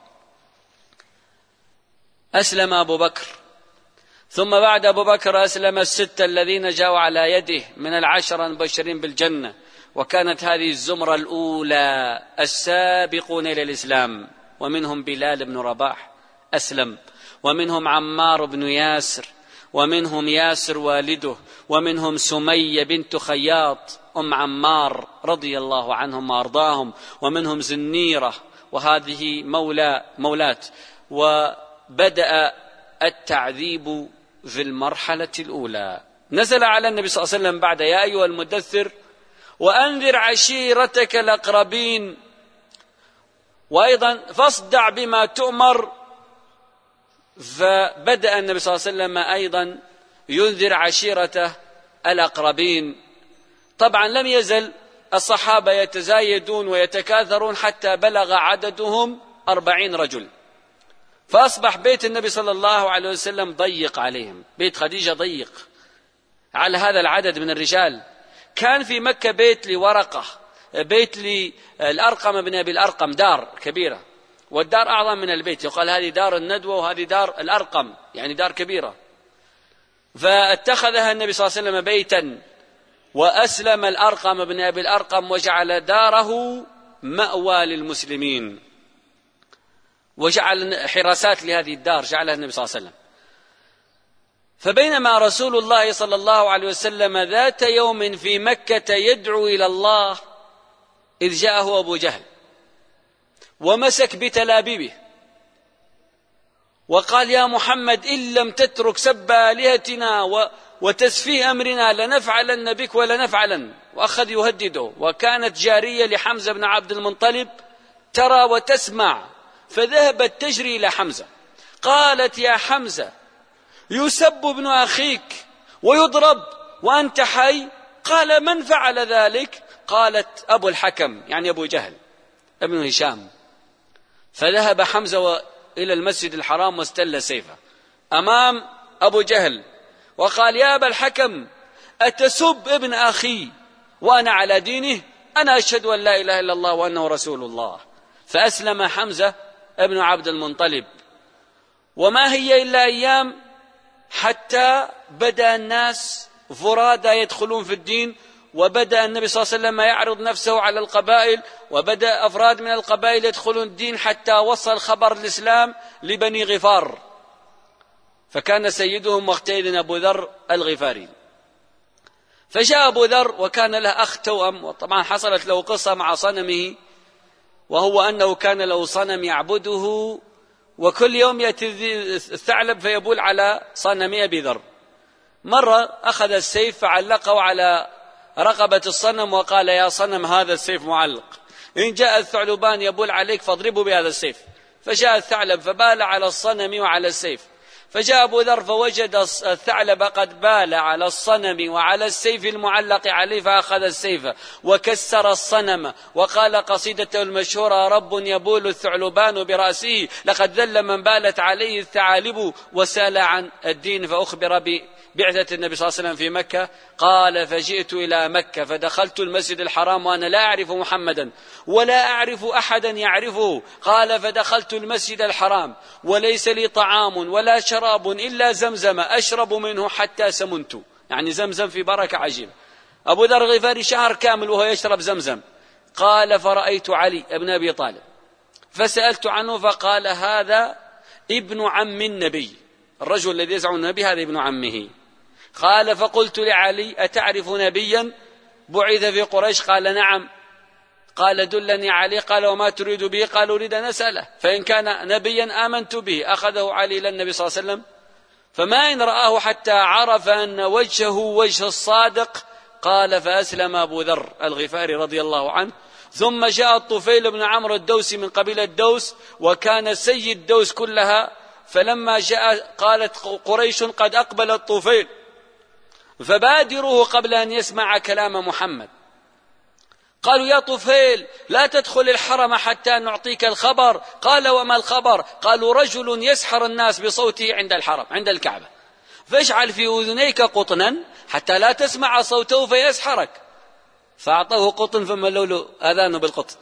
أسلم أبو بكر، ثم بعد أبو بكر أسلم 6 الذين جاءوا على يده من 10 المبشرين بالجنة، وكانت هذه الزمرة الأولى السابقون إلى الإسلام. ومنهم بلال بن رباح أسلم، ومنهم عمار بن ياسر، ومنهم ياسر والده، ومنهم سمية بنت خياط أم عمار رضي الله عنهم وأرضاهم، ومنهم زنيرة وهذه مولات. وبدأ التعذيب في المرحلة الأولى. نزل على النبي صلى الله عليه وسلم بعد: يا أيها المدثر وأنذر عشيرتك الأقربين، وأيضا فاصدع بما تؤمر. فبدأ النبي صلى الله عليه وسلم أيضا ينذر عشيرته الأقربين. طبعا لم يزل الصحابة يتزايدون ويتكاثرون حتى بلغ عددهم 40 رجل، فأصبح بيت النبي صلى الله عليه وسلم ضيق عليهم، بيت خديجة ضيق على هذا العدد من الرجال. كان في مكة بيت لورقة، بيت للأرقم بن أبي الأرقم، دار كبيرة، والدار أعظم من البيت، يقال هذه دار الندوة وهذه دار الأرقم، يعني دار كبيرة. فاتخذها النبي صلى الله عليه وسلم بيتا، وأسلم الأرقم بن أبي الأرقم وجعل داره مأوى للمسلمين، وجعل حراسات لهذه الدار جعلها النبي صلى الله عليه وسلم. فبينما رسول الله صلى الله عليه وسلم ذات يوم في مكة يدعو إلى الله، إذ جاءه أبو جهل ومسك بتلابيبه وقال: يا محمد إن لم تترك سب آلهتنا وتسفيه أمرنا لنفعلن بك ولنفعلن. وأخذ يهدده. وكانت جارية لحمزة بن عبد المطلب ترى وتسمع، فذهبت تجري إلى حمزة، قالت: يا حمزة، يسب ابن أخيك ويضرب وأنت حي؟ قال: من فعل ذلك؟ قالت: أبو الحكم، يعني أبو جهل ابن هشام. فذهب حمزة إلى المسجد الحرام واستل سيفه أمام أبو جهل وقال: يا أبا الحكم، أتسب ابن أخي وأنا على دينه؟ أنا أشهد أن لا إله إلا الله وأنه رسول الله. فأسلم حمزة ابن عبد المطلب. وما هي إلا أيام حتى بدأ الناس فرادى يدخلون في الدين، وبدأ النبي صلى الله عليه وسلم يعرض نفسه على القبائل، وبدأ أفراد من القبائل يدخلون الدين، حتى وصل خبر الإسلام لبني غفار، فكان سيدهم وقتئذ أبو ذر الغفاري. فجاء أبو ذر وكان له أخ توأم، وطبعا حصلت له قصة مع صنمه، وهو أنه كان له صنم يعبده، وكل يوم يأتي الثعلب فيبول على صنم أبي ذر. مرة أخذ السيف فعلقه على رقبة الصنم وقال: يا صنم، هذا السيف معلق، إن جاء الثعلبان يبول عليك فاضربه بهذا السيف. فجاء الثعلب فبال على الصنم وعلى السيف، فجاء أبو ذر فوجد الثعلب قد بال على الصنم وعلى السيف المعلق عليه، فأخذ السيف وكسر الصنم وقال قصيدته المشهورة: رب يبول الثعلبان برأسه، لقد ذل من بالت عليه الثعالب وسال عن الدين. فأخبر بعثة النبي صلى الله عليه وسلم في مكة. قال: فجئت إلى مكة فدخلت المسجد الحرام وأنا لا أعرف محمدا ولا أعرف أحدا يعرفه. قال: فدخلت المسجد الحرام وليس لي طعام ولا شراب إلا زمزم أشرب منه حتى سمنت، يعني زمزم في بركة عجيبة. أبو ذر الغفاري شهر كامل وهو يشرب زمزم. قال: فرأيت علي ابن أبي طالب فسألت عنه فقال: هذا ابن عم النبي، الرجل الذي يزعم النبي هذا ابن عمه. قال: فقلت لعلي: أتعرف نبيا بعث في قريش؟ قال: نعم. قال: دلني عليه. قال: وما تريد به؟ قال: أريد أن أسأله، فإن كان نبيا آمنت به. أخذه علي إلى النبي صلى الله عليه وسلم، فما إن رآه حتى عرف أن وجهه وجه الصادق. قال: فأسلم أبو ذر الغفاري رضي الله عنه. ثم جاء الطفيل بن عمرو الدوسي من قبيلة الدوس، وكان سيد الدوس كلها. فلما جاء قالت قريش: قد أقبل الطفيل فبادروه قبل أن يسمع كلام محمد. قالوا: يا طفيل، لا تدخل الحرم حتى نعطيك الخبر. قال: وما الخبر؟ قالوا: رجل يسحر الناس بصوته عند الحرم عند الكعبة، فاجعل في أذنيك قطنا حتى لا تسمع صوته فيسحرك. فأعطوه قطن ثم لولو أذانه بالقطن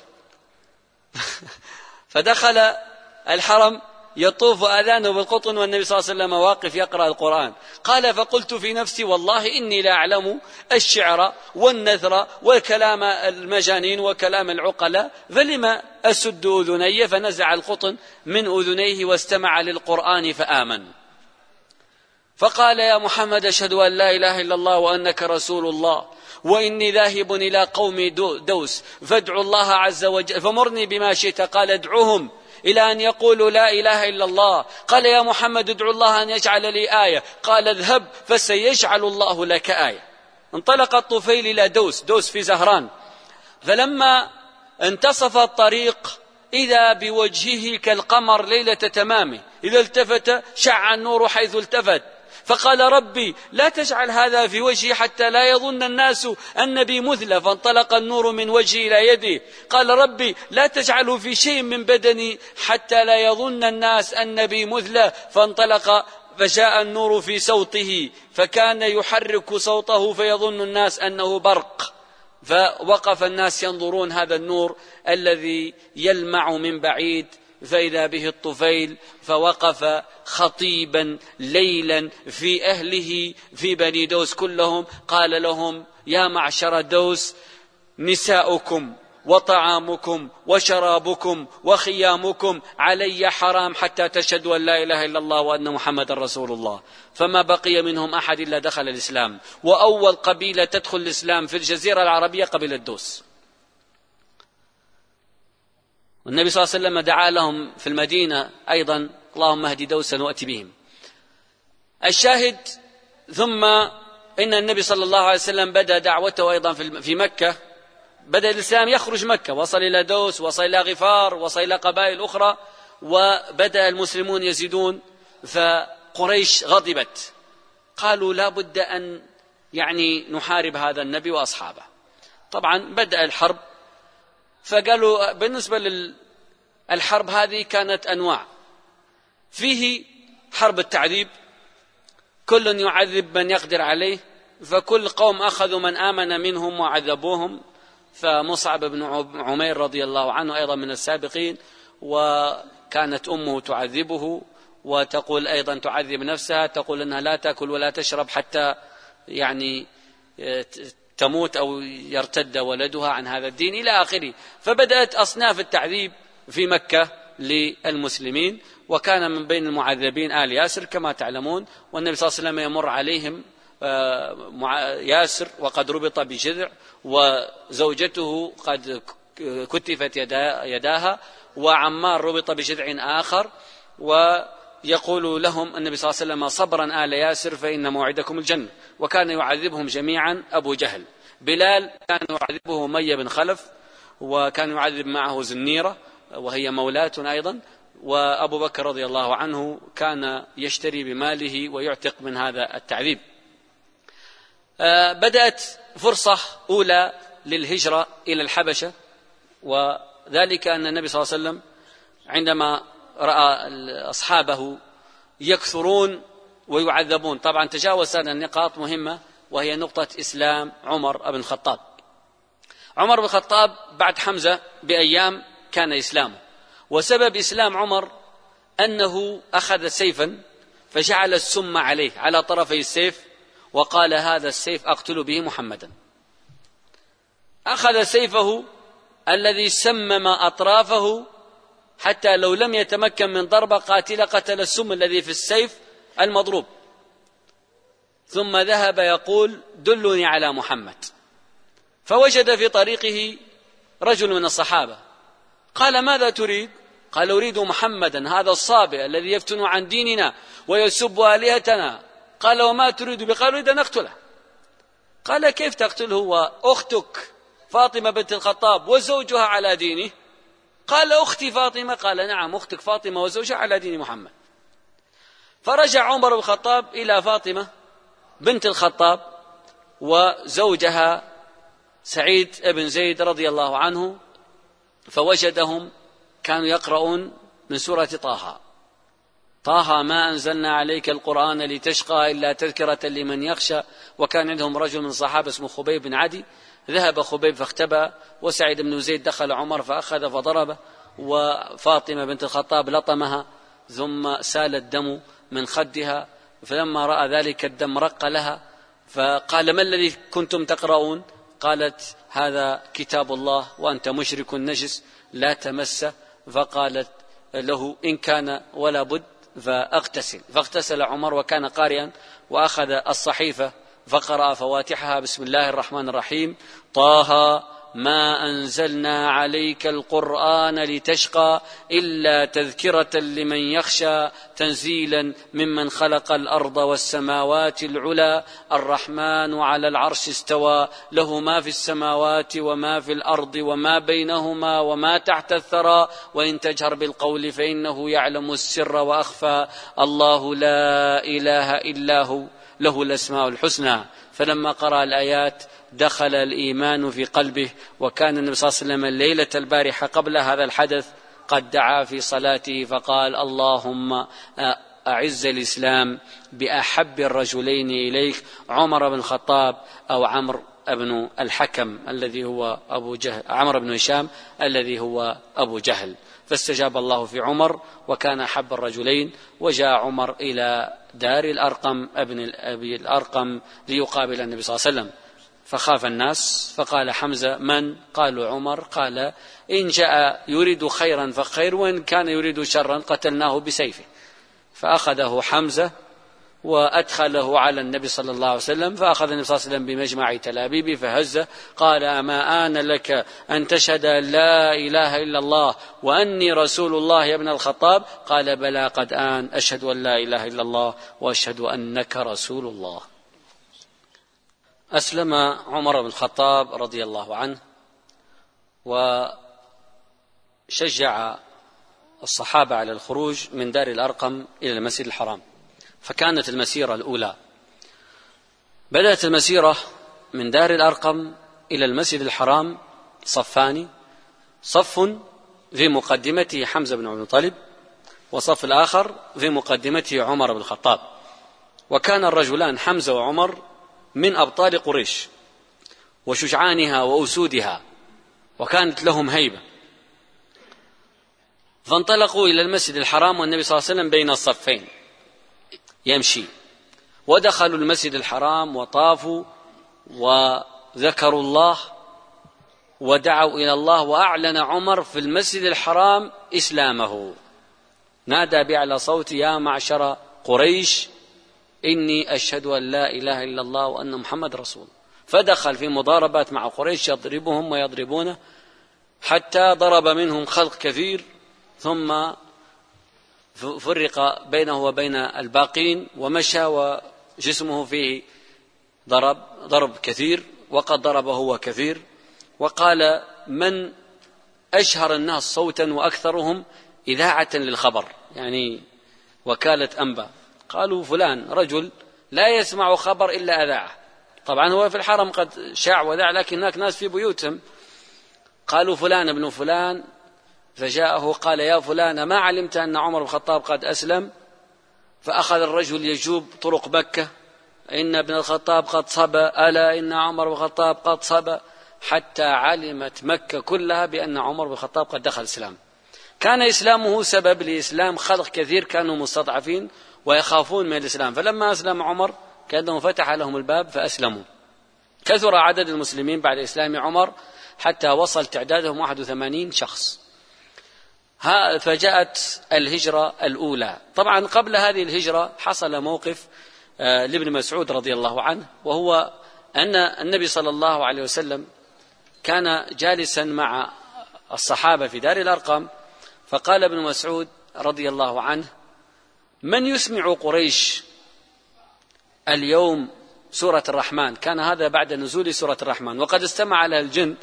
فدخل الحرم يطوف أذانه بالقطن والنبي صلى الله عليه وسلم واقف يقرأ القرآن. قال: فقلت في نفسي: والله إني لا أعلم الشعر والنثر وكلام المجانين وكلام العقلاء، فلما أسد أذني؟ فنزع القطن من أذنيه واستمع للقرآن فآمن. فقال: يا محمد، أشهد أن لا إله إلا الله وأنك رسول الله، وإني ذاهب إلى قوم دوس، فادعوا الله عز وجل فمرني بما شئت. قال: ادعوهم إلى أن يقولوا لا إله إلا الله. قال: يا محمد، ادعو الله أن يجعل لي آية. قال: اذهب فسيجعل الله لك آية. انطلق الطفيل إلى دوس في زهران، فلما انتصف الطريق إذا بوجهه كالقمر ليلة تمامه، إذا التفت شع النور حيث التفت. فقال: ربي لا تجعل هذا في وجهي حتى لا يظن الناس أن بي مثلى. فانطلق النور من وجهي إلى يدي. قال: ربي لا تجعله في شيء من بدني حتى لا يظن الناس أن بي مثلى. فانطلق فجاء النور في صوته، فكان يحرك صوته فيظن الناس أنه برق. فوقف الناس ينظرون هذا النور الذي يلمع من بعيد فإذا به الطفيل فوقف خطيبا ليلا في أهله في بني دوس كلهم، قال لهم: يا معشر دوس، نساؤكم وطعامكم وشرابكم وخيامكم علي حرام حتى تشهدوا أن لا إله إلا الله وأن محمد رسول الله. فما بقي منهم أحد إلا دخل الإسلام، وأول قبيلة تدخل الإسلام في الجزيرة العربية قبيلة دوس. والنبي صلى الله عليه وسلم دعا لهم في المدينة أيضا: اللهم اهد دوسا وأت بهم. الشاهد، ثم إن النبي صلى الله عليه وسلم بدأ دعوته أيضا في مكة، بدأ الإسلام يخرج مكة، وصل إلى دوس، وصل إلى غفار، وصل إلى قبائل أخرى، وبدأ المسلمون يزيدون. فقريش غضبت، قالوا: لا بد أن نحارب هذا النبي وأصحابه. طبعا بدأ الحرب، فقالوا بالنسبة للحرب هذه كانت أنواع، فيه حرب التعذيب، كل يعذب من يقدر عليه، فكل قوم أخذوا من آمن منهم وعذبوهم. فمصعب بن عمير رضي الله عنه أيضا من السابقين، وكانت أمه تعذبه، وتقول أيضا تعذب نفسها، تقول أنها لا تأكل ولا تشرب حتى تموت أو يرتد ولدها عن هذا الدين إلى آخره. فبدأت أصناف التعذيب في مكة للمسلمين، وكان من بين المعذبين آل ياسر كما تعلمون، والنبي صلى الله عليه وسلم يمر عليهم ياسر وقد ربط بجذع، وزوجته قد كتفت يداها، وعمار ربط بجذع آخر، ويقول لهم النبي صلى الله عليه وسلم: صبرا آل ياسر فإن موعدكم الجنة. وكان يعذبهم جميعا أبو جهل. بلال كان يعذبه أمية بن خلف، وكان يعذب معه زنيرة وهي مولاة أيضا. وأبو بكر رضي الله عنه كان يشتري بماله ويعتق من هذا التعذيب. بدأت فرصة أولى للهجرة إلى الحبشة، وذلك أن النبي صلى الله عليه وسلم عندما رأى أصحابه يكثرون ويعذبون، طبعا تجاوز النقاط مهمة، وهي نقطة إسلام عمر بن الخطاب. عمر بن الخطاب بعد حمزة بأيام كان إسلامه، وسبب إسلام عمر أنه أخذ سيفا فجعل السم عليه على طرفي السيف، وقال: هذا السيف أقتل به محمدا. أخذ سيفه الذي سمم أطرافه حتى لو لم يتمكن من ضربة قاتلة قتل السم الذي في السيف المضروب، ثم ذهب يقول: دلني على محمد. فوجد في طريقه رجل من الصحابة، قال: ماذا تريد؟ قال: أريد محمدا، هذا الصابئ الذي يفتن عن ديننا ويسب آلهتنا. قال: وما تريد به؟ قال: أريد أن أقتله. قال: كيف تقتله وأختك فاطمة بنت الخطاب وزوجها على دينه؟ قال: أختي فاطمة. قال: نعم، أختك فاطمة وزوجها على دين محمد. فرجع عمر بن الخطاب إلى فاطمة بنت الخطاب وزوجها سعيد بن زيد رضي الله عنه، فوجدهم كانوا يقرؤون من سورة طه ما أنزلنا عليك القرآن لتشقى إلا تذكرة لمن يخشى. وكان عندهم رجل من الصحابة اسمه خبيب بن عدي، ذهب خبيب فاختبأ، وسعيد بن زيد دخل عمر فأخذ فضربه، وفاطمة بنت الخطاب لطمها، ثم سال الدم من خدها. فلما رأى ذلك الدم رق لها، فقال: ما الذي كنتم تقرؤون؟ قالت: هذا كتاب الله وأنت مشرك نجس لا تمسه. فقالت له: إن كان ولا بد فاغتسل. فاغتسل عمر وكان قارئا، وأخذ الصحيفة فقرأ فواتحها: بسم الله الرحمن الرحيم، طه ما أنزلنا عليك القرآن لتشقى إلا تذكرة لمن يخشى تنزيلا ممن خلق الأرض والسماوات العلى الرحمن على العرش استوى له ما في السماوات وما في الأرض وما بينهما وما تحت الثرى وإن تجهر بالقول فإنه يعلم السر وأخفى الله لا إله إلا هو له الأسماء الحسنى. فلما قرأ الآيات دخل الإيمان في قلبه. وكان النبي صلى الله عليه وسلم الليلة البارحة قبل هذا الحدث قد دعا في صلاته فقال: اللهم أعز الإسلام بأحب الرجلين إليك، عمر بن الخطاب أو عمرو بن الحكم الذي هو أبو جهل، عمرو بن هشام الذي هو أبو جهل، فاستجاب الله في عمر وكان أحب الرجلين. وجاء عمر إلى دار الأرقم ابن أبي الأرقم ليقابل النبي صلى الله عليه وسلم، فخاف الناس فقال حمزة: من؟ قالوا عمر. قال: إن جاء يريد خيرا فخير، وإن كان يريد شرا قتلناه بسيفه. فأخذه حمزة وأدخله على النبي صلى الله عليه وسلم، فأخذ النبي صلى الله عليه وسلم بمجمع تلابيب فهزه، قال: أما آن لك أن تشهد لا إله إلا الله وأني رسول الله يا ابن الخطاب؟ قال: بلى قد آن، أشهد أن لا إله إلا الله وأشهد أنك رسول الله. أسلم عمر بن الخطاب رضي الله عنه وشجع الصحابة على الخروج من دار الأرقم إلى المسجد الحرام. فكانت المسيرة الأولى، بدأت المسيرة من دار الأرقم إلى المسجد الحرام صفان، صف في مقدمته حمزة بن عبد المطلب، وصف الآخر في مقدمته عمر بن الخطاب. وكان الرجلان حمزة وعمر من أبطال قريش وشجعانها وأسودها، وكانت لهم هيبة. فانطلقوا إلى المسجد الحرام والنبي صلى الله عليه وسلم بين الصفين يمشي، ودخلوا المسجد الحرام وطافوا وذكروا الله ودعوا إلى الله. وأعلن عمر في المسجد الحرام إسلامه، نادى بأعلى صوت: يا معشر قريش إني أشهد أن لا إله إلا الله وأن محمد رسول. فدخل في مضاربات مع قريش يضربهم ويضربونه حتى ضرب منهم خلق كثير، ثم فرق بينه وبين الباقين ومشى وجسمه فيه ضرب كثير، وقد ضربه هو كثير. وقال: من أشهر الناس صوتا وأكثرهم إذاعة للخبر، يعني وكالة أنبا؟ قالوا: فلان رجل لا يسمع خبر إلا أذاعه. طبعا هو في الحرم قد شاع وذاع، لكن هناك ناس في بيوتهم. قالوا: فلان ابن فلان. فجاءه قال: يا فلان، ما علمت أن عمر بن الخطاب قد أسلم؟ فأخذ الرجل يجوب طرق مكة: إن ابن الخطاب قد صبى، ألا إن عمر بن الخطاب قد صبى، حتى علمت مكة كلها بأن عمر بن الخطاب قد دخل الإسلام. كان إسلامه سبب لإسلام خلق كثير كانوا مستضعفين ويخافون من الإسلام، فلما أسلم عمر كأنه فتح لهم الباب فأسلموا. كثر عدد المسلمين بعد إسلام عمر حتى وصل تعدادهم 81 شخص. فجاءت الهجرة الأولى. طبعا قبل هذه الهجرة حصل موقف لابن مسعود رضي الله عنه، وهو أن النبي صلى الله عليه وسلم كان جالسا مع الصحابة في دار الأرقم، فقال ابن مسعود رضي الله عنه: من يسمع قريش اليوم سورة الرحمن؟ كان هذا بعد نزول سورة الرحمن، وقد استمع لها الجن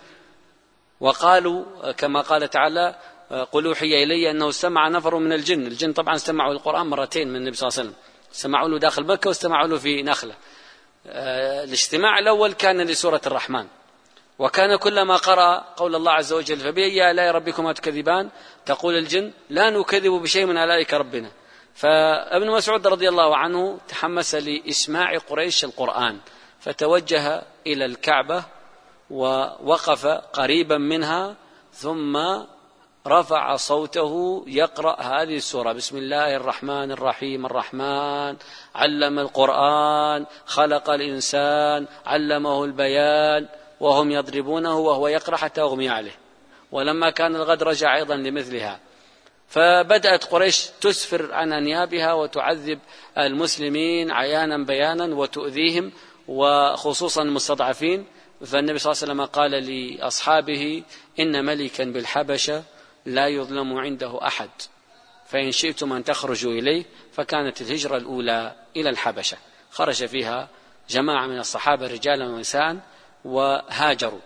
وقالوا كما قال تعالى: قل أوحي إلي أنه استمع نفر من الجن طبعا استمعوا القرآن مرتين من النبي صلى الله عليه وسلم، استمعوا له داخل مكة واستمعوا له في نخلة. الاجتماع الأول كان لسورة الرحمن، وكان كلما قرأ قول الله عز وجل: فبأي آلاء ربكما تكذبان؟ تقول الجن: لا نكذب بشيء من آلاء ربنا. فابن مسعود رضي الله عنه تحمس لإسماع قريش القرآن، فتوجه إلى الكعبة ووقف قريبا منها، ثم رفع صوته يقرأ هذه السورة: بسم الله الرحمن الرحيم، الرحمن علم القرآن، خلق الإنسان، علمه البيان، وهم يضربونه وهو يقرأ حتى أغمي عليه. ولما كان الغد رجع أيضا لمثلها. فبدأت قريش تسفر عن أنيابها وتعذب المسلمين عيانا بيانا وتؤذيهم، وخصوصا المستضعفين. فالنبي صلى الله عليه وسلم قال لأصحابه: إن ملكا بالحبشة لا يظلم عنده أحد، فإن شئتم أن تخرجوا إليه. فكانت الهجرة الأولى إلى الحبشة، خرج فيها جماعة من الصحابة رجالا ونساء وهاجروا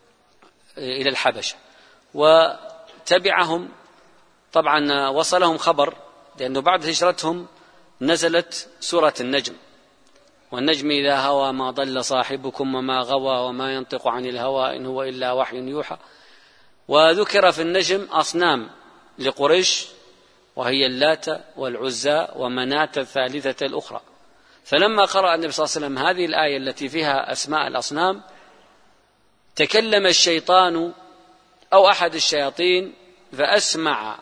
إلى الحبشة، وتبعهم طبعا وصلهم خبر، لأنه بعد هجرتهم نزلت سورة النجم: والنجم إذا هوى ما ضل صاحبكم وما غوى وما ينطق عن الهوى إن هو إلا وحي يوحى. وذكر في النجم أصنام لقريش، وهي اللات والعزى ومناة الثالثة الأخرى. فلما قرأ النبي صلى الله عليه وسلم هذه الآية التي فيها أسماء الأصنام تكلم الشيطان أو أحد الشياطين فأسمع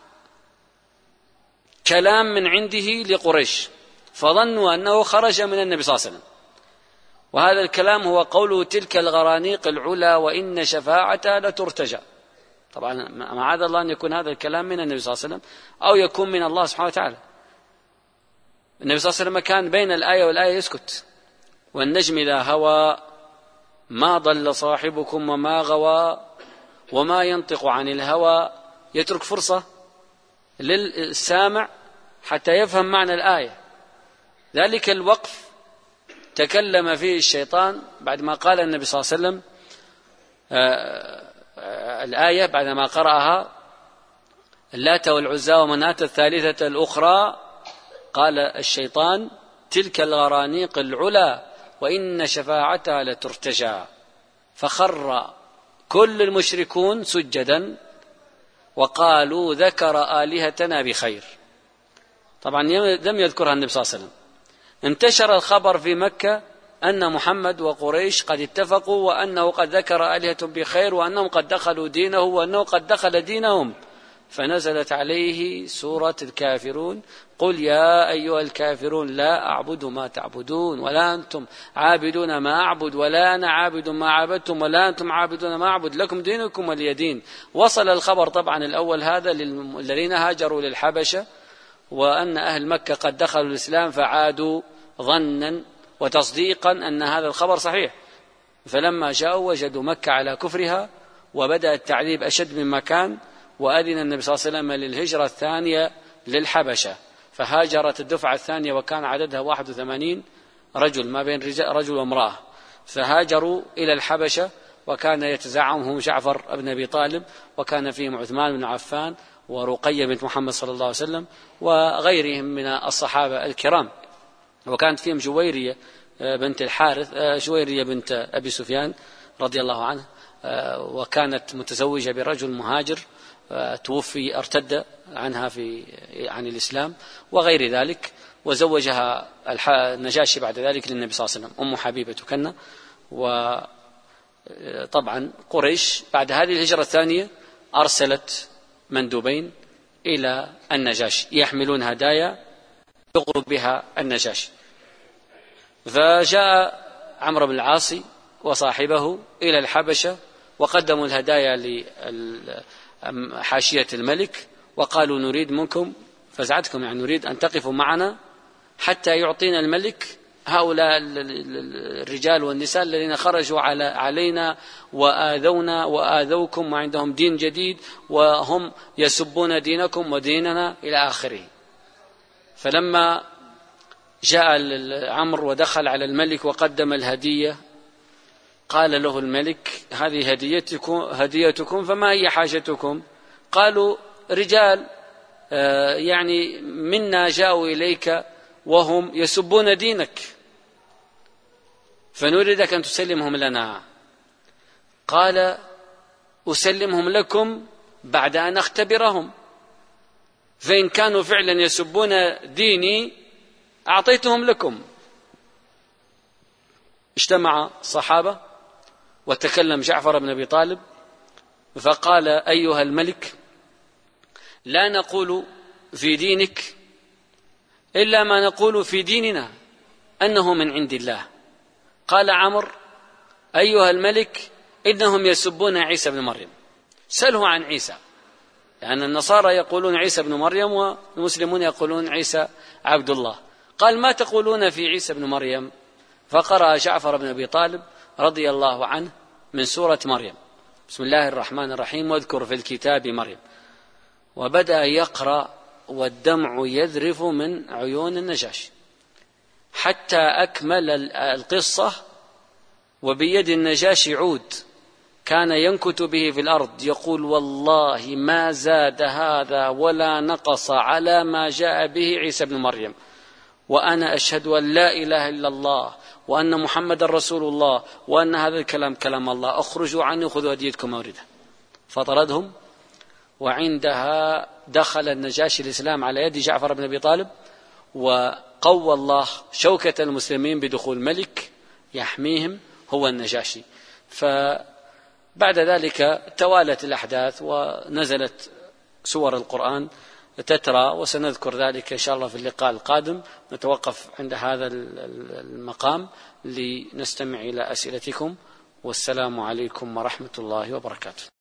كلام من عنده لقريش فظنوا أنه خرج من النبي صلى الله عليه وسلم، وهذا الكلام هو قوله تلك الغرانيق العلا وإن شفاعتها لترتجى. طبعا معاذ الله أن يكون هذا الكلام من النبي صلى الله عليه وسلم أو يكون من الله سبحانه وتعالى. النبي صلى الله عليه وسلم كان بين الآية والآية يسكت. والنجم إذا هوى ما ضل صاحبكم وما غوى وما ينطق عن الهوى، يترك فرصة للسامع حتى يفهم معنى الآية. ذلك الوقف تكلم فيه الشيطان بعد ما قال النبي صلى الله عليه وسلم الآية بعد ما قرأها اللات والعزى ومناة الثالثة الأخرى، قال الشيطان تلك الغرانيق العلا وإن شفاعتها لترتجى، فخر كل المشركون سجدا وقالوا ذكر آلهتنا بخير. طبعا لم يذكرها النبي صلى الله عليه وسلم. انتشر الخبر في مكة أن محمد وقريش قد اتفقوا وأنه قد ذكر آلهة بخير وأنهم قد دخلوا دينه وأنه قد دخل دينهم، فنزلت عليه سورة الكافرون قل يا أيها الكافرون لا أعبد ما تعبدون ولا أنتم عابدون ما أعبد ولا أنا عابد ما عبدتم ولا أنتم عابدون ما أعبد لكم دينكم ولي دين. وصل الخبر طبعا الأول هذا للذين هاجروا للحبشة وأن أهل مكة قد دخلوا الإسلام فعادوا ظنا وتصديقا أن هذا الخبر صحيح، فلما جاءوا وجدوا مكة على كفرها وبدأ التعذيب أشد مما كان، وأذن النبي صلى الله عليه وسلم للهجرة الثانية للحبشة، فهاجرت الدفعة الثانية وكان عددها 81 رجل ما بين رجل وامرأة، فهاجروا إلى الحبشة وكان يتزعمهم جعفر بن أبي طالب، وكان فيهم عثمان بن عفان ورقية بنت محمد صلى الله عليه وسلم وغيرهم من الصحابة الكرام، وكانت فيهم جويرية بنت الحارث جويرية بنت أبي سفيان رضي الله عنه، وكانت متزوجة برجل مهاجر توفي ارتد عنها عن الإسلام وغير ذلك، وزوجها النجاشي بعد ذلك للنبي صلى الله عليه وسلم أم حبيبة كنة. وطبعا قريش بعد هذه الهجرة الثانية أرسلت مندوبين إلى النجاشي يحملون هدايا يغرب بها النجاشي، فجاء عمرو بن العاص وصاحبه إلى الحبشة وقدموا الهدايا لحاشية الملك وقالوا نريد منكم فزعتكم، يعني نريد أن تقفوا معنا حتى يعطينا الملك هؤلاء الرجال والنساء الذين خرجوا علينا وآذونا وآذوكم وعندهم دين جديد وهم يسبون دينكم وديننا إلى آخره. فلما جاء عمرو ودخل على الملك وقدم الهدية قال له الملك هذه هديتكم فما هي حاجتكم؟ قالوا رجال يعني منا جاءوا إليك وهم يسبون دينك فنريدك أن تسلمهم لنا. قال أسلمهم لكم بعد أن أختبرهم، فإن كانوا فعلا يسبون ديني أعطيتهم لكم. اجتمع الصحابة وتكلم جعفر بن أبي طالب فقال أيها الملك لا نقول في دينك إلا ما نقول في ديننا أنه من عند الله. قال عمرو أيها الملك إنهم يسبون عيسى بن مريم، سله عن عيسى، لأن النصارى يقولون عيسى بن مريم والمسلمون يقولون عيسى عبد الله. قال ما تقولون في عيسى بن مريم؟ فقرأ جعفر بن أبي طالب رضي الله عنه من سورة مريم بسم الله الرحمن الرحيم واذكر في الكتاب مريم، وبدأ يقرأ والدمع يذرف من عيون النجاشي حتى أكمل القصة، وبيد النجاشي عود كان ينكت به في الأرض يقول والله ما زاد هذا ولا نقص على ما جاء به عيسى بن مريم، وأنا أشهد أن لا إله إلا الله وأن محمد رسول الله وأن هذا الكلام كلام الله، أخرجوا عني خذوا هديتكم موردة. فطردهم، وعندها دخل النجاشي الإسلام على يد جعفر بن أبي طالب، وقوى الله شوكة المسلمين بدخول ملك يحميهم هو النجاشي. فبدأ بعد ذلك توالت الأحداث ونزلت سور القرآن تترى، وسنذكر ذلك إن شاء الله في اللقاء القادم. نتوقف عند هذا المقام لنستمع إلى أسئلتكم، والسلام عليكم ورحمة الله وبركاته.